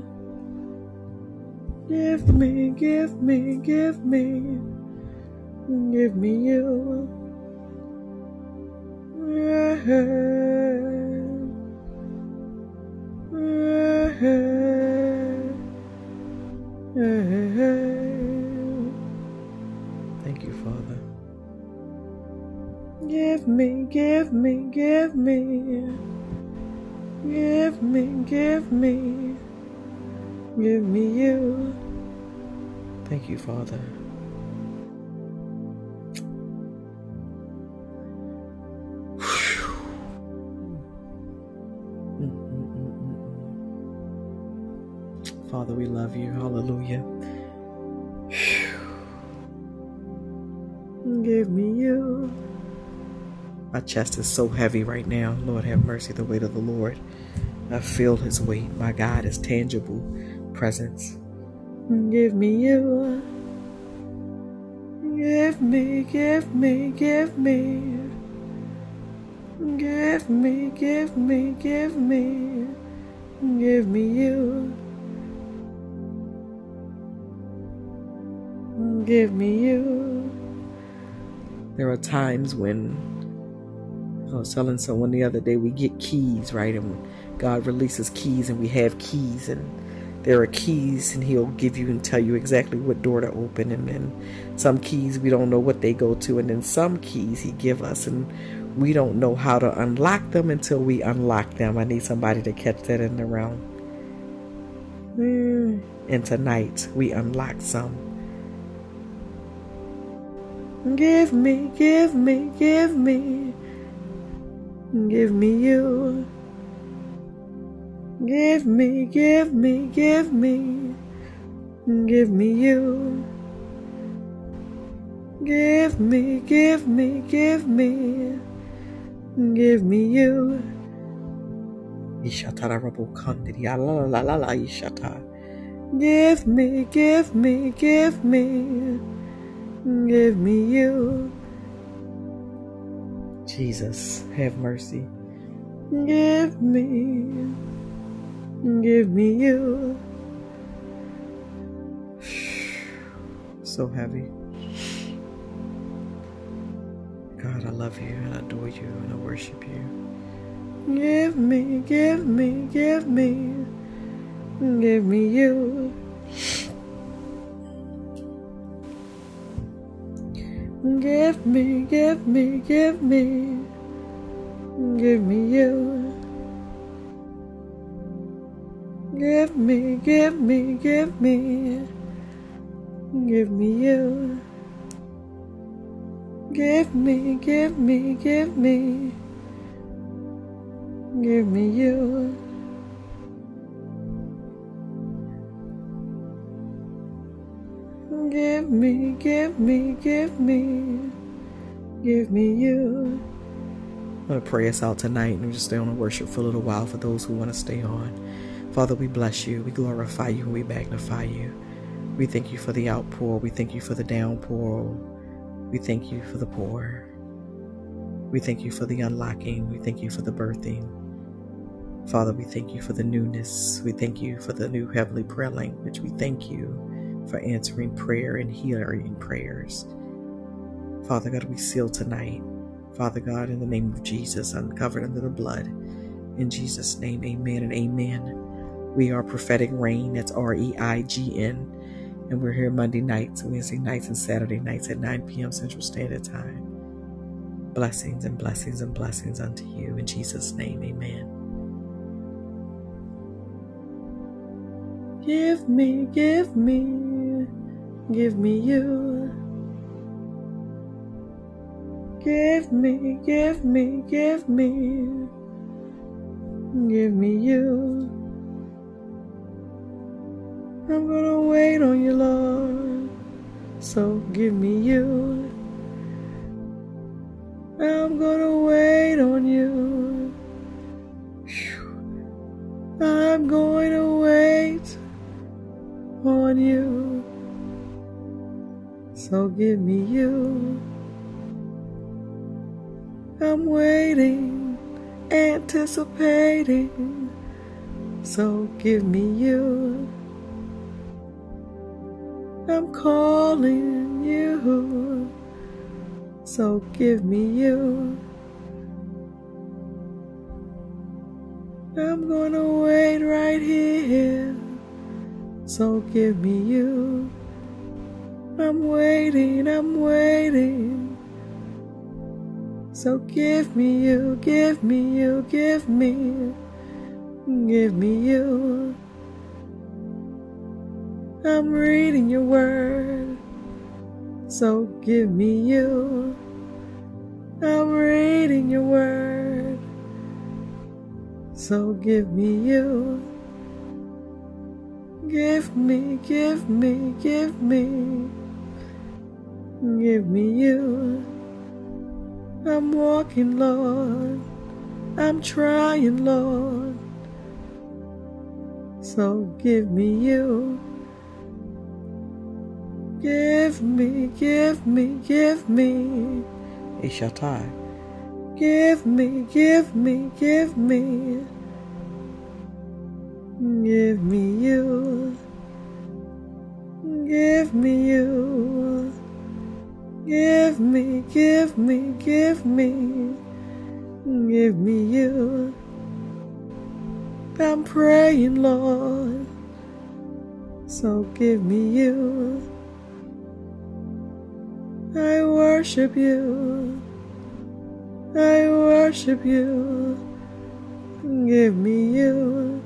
Give me, give me, give me, give me you. Thank you, Father. Give me, give me, give me, give me, give me, give me you. Thank you, Father. Father, we love you. Hallelujah. Give me you. My chest is so heavy right now. Lord, have mercy, the weight of the Lord. I feel his weight. My God, his tangible presence. Give me you. Give me, give me, give me. Give me, give me, give me, give me you. Give me you. There are times when, I was telling someone the other day, we get keys, right? And God releases keys and we have keys, and there are keys and he'll give you and tell you exactly what door to open. And then some keys we don't know what they go to, and then some keys he give us and we don't know how to unlock them until we unlock them. I need somebody to catch that in the realm. And tonight we unlock some. Give me, give me, give me, give me you. Give me, give me, give me, give me you. Give me, give me, give me, give me you. Ishatara rabu kandiri la la la la ishata. Give me, give me, give me, give me you. Jesus, have mercy. Give me you. So heavy. God, I love you and I adore you and I worship you. Give me, give me, give me, give me you. Give me, give me, give me, give me you. Give me, give me, give me, give me you. Give me, give me, give me, give me you. Give me, give me, give me, give me you. I'm going to pray us out tonight and just stay on and worship for a little while for those who want to stay on. Father, we bless you, we glorify you, we magnify you. We thank you for the outpour, we thank you for the downpour, we thank you for the pour. We thank you for the unlocking, we thank you for the birthing. Father, we thank you for the newness, we thank you for the new heavenly prayer language, we thank you for answering prayer and hearing prayers. Father God, we seal tonight, Father God, in the name of Jesus, uncovered under the blood. In Jesus' name, amen and amen. We are Prophetic Reign, that's REIGN, and we're here Monday nights, Wednesday nights, and Saturday nights at 9 p.m. Central Standard Time. Blessings and blessings and blessings unto you. In Jesus' name, amen. Give me, give me, give me you. Give me, give me, give me, give me you. I'm gonna wait on you, Lord, so give me you. I'm gonna wait on you. I'm going to wait on you, so give me you. I'm waiting, anticipating, so give me you. I'm calling you, so give me you. I'm gonna wait right here, so give me you. I'm waiting, so give me you, give me you, give me you. I'm reading your word, so give me you. I'm reading your word, so give me you. Give me, give me, give me, give me you. I'm walking, Lord, I'm trying, Lord, so give me you. Give me, give me, give me, Ishatai. Give me, give me, give me. Give me you. Give me you. Give me, give me, give me. Give me you. I'm praying, Lord. So give me you. I worship you. I worship you. Give me you.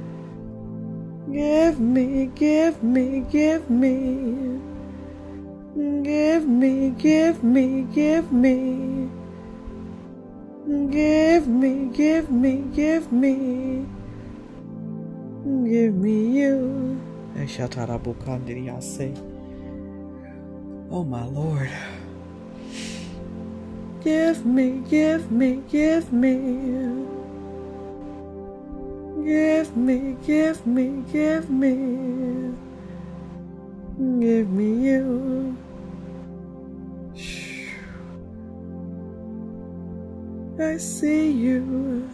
Give me, give me, give me. Give me, give me, give me. Give me, give me, give me. Give me you. Oh my Lord. Give me, give me, give me. Give me, give me, give me. Give me you. I see you.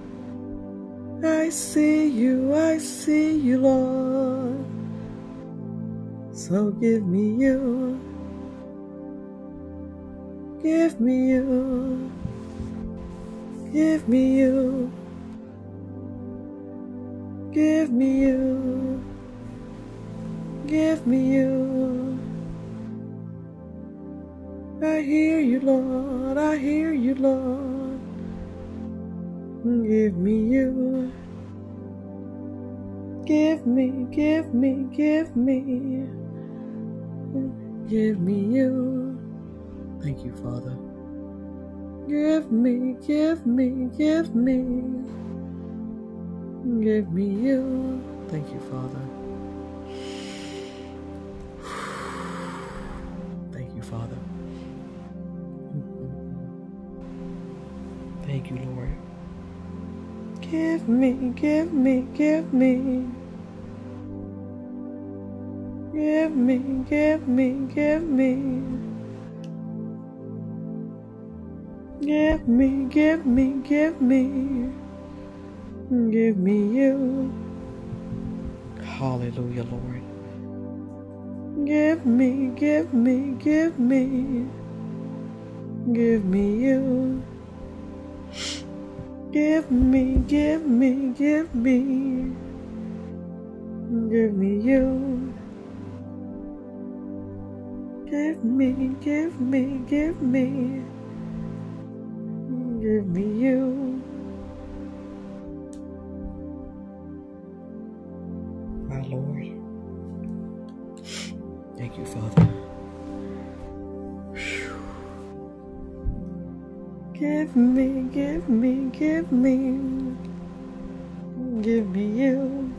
I see you. I see you, Lord. So give me you. Give me you. Give me you. Give me you. Give me you. I hear you, Lord. I hear you, Lord. Give me you. Give me, give me, give me. Give me you. Thank you, Father. Give me, give me, give me. Give me you. Thank you, Father. Thank you, Father. Thank you, Lord. Give me, give me, give me. Give me, give me, give me. Give me, give me, give me. Give me you. Hallelujah, Lord. Give me, give me, give me. Give me you. Give me, give me, give me. Give me you. Give me, give me, give me. Give me you. My Lord. Thank you, Father. Give me, give me, give me. Give me you.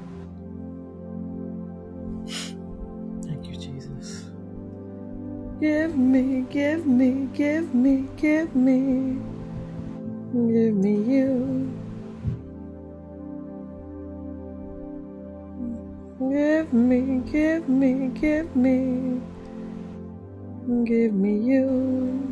Thank you, Jesus. Give me, give me, give me, give me. Give me you. Give me, give me, give me. Give me you.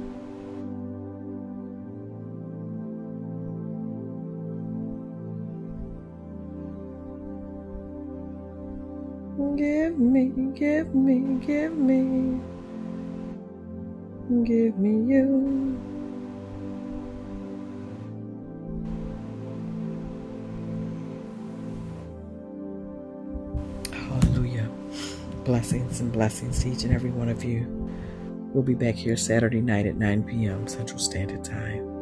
Give me, give me, give me. Give me you. Hallelujah. Blessings and blessings to each and every one of you. We'll be back here Saturday night at 9 p.m. Central Standard Time.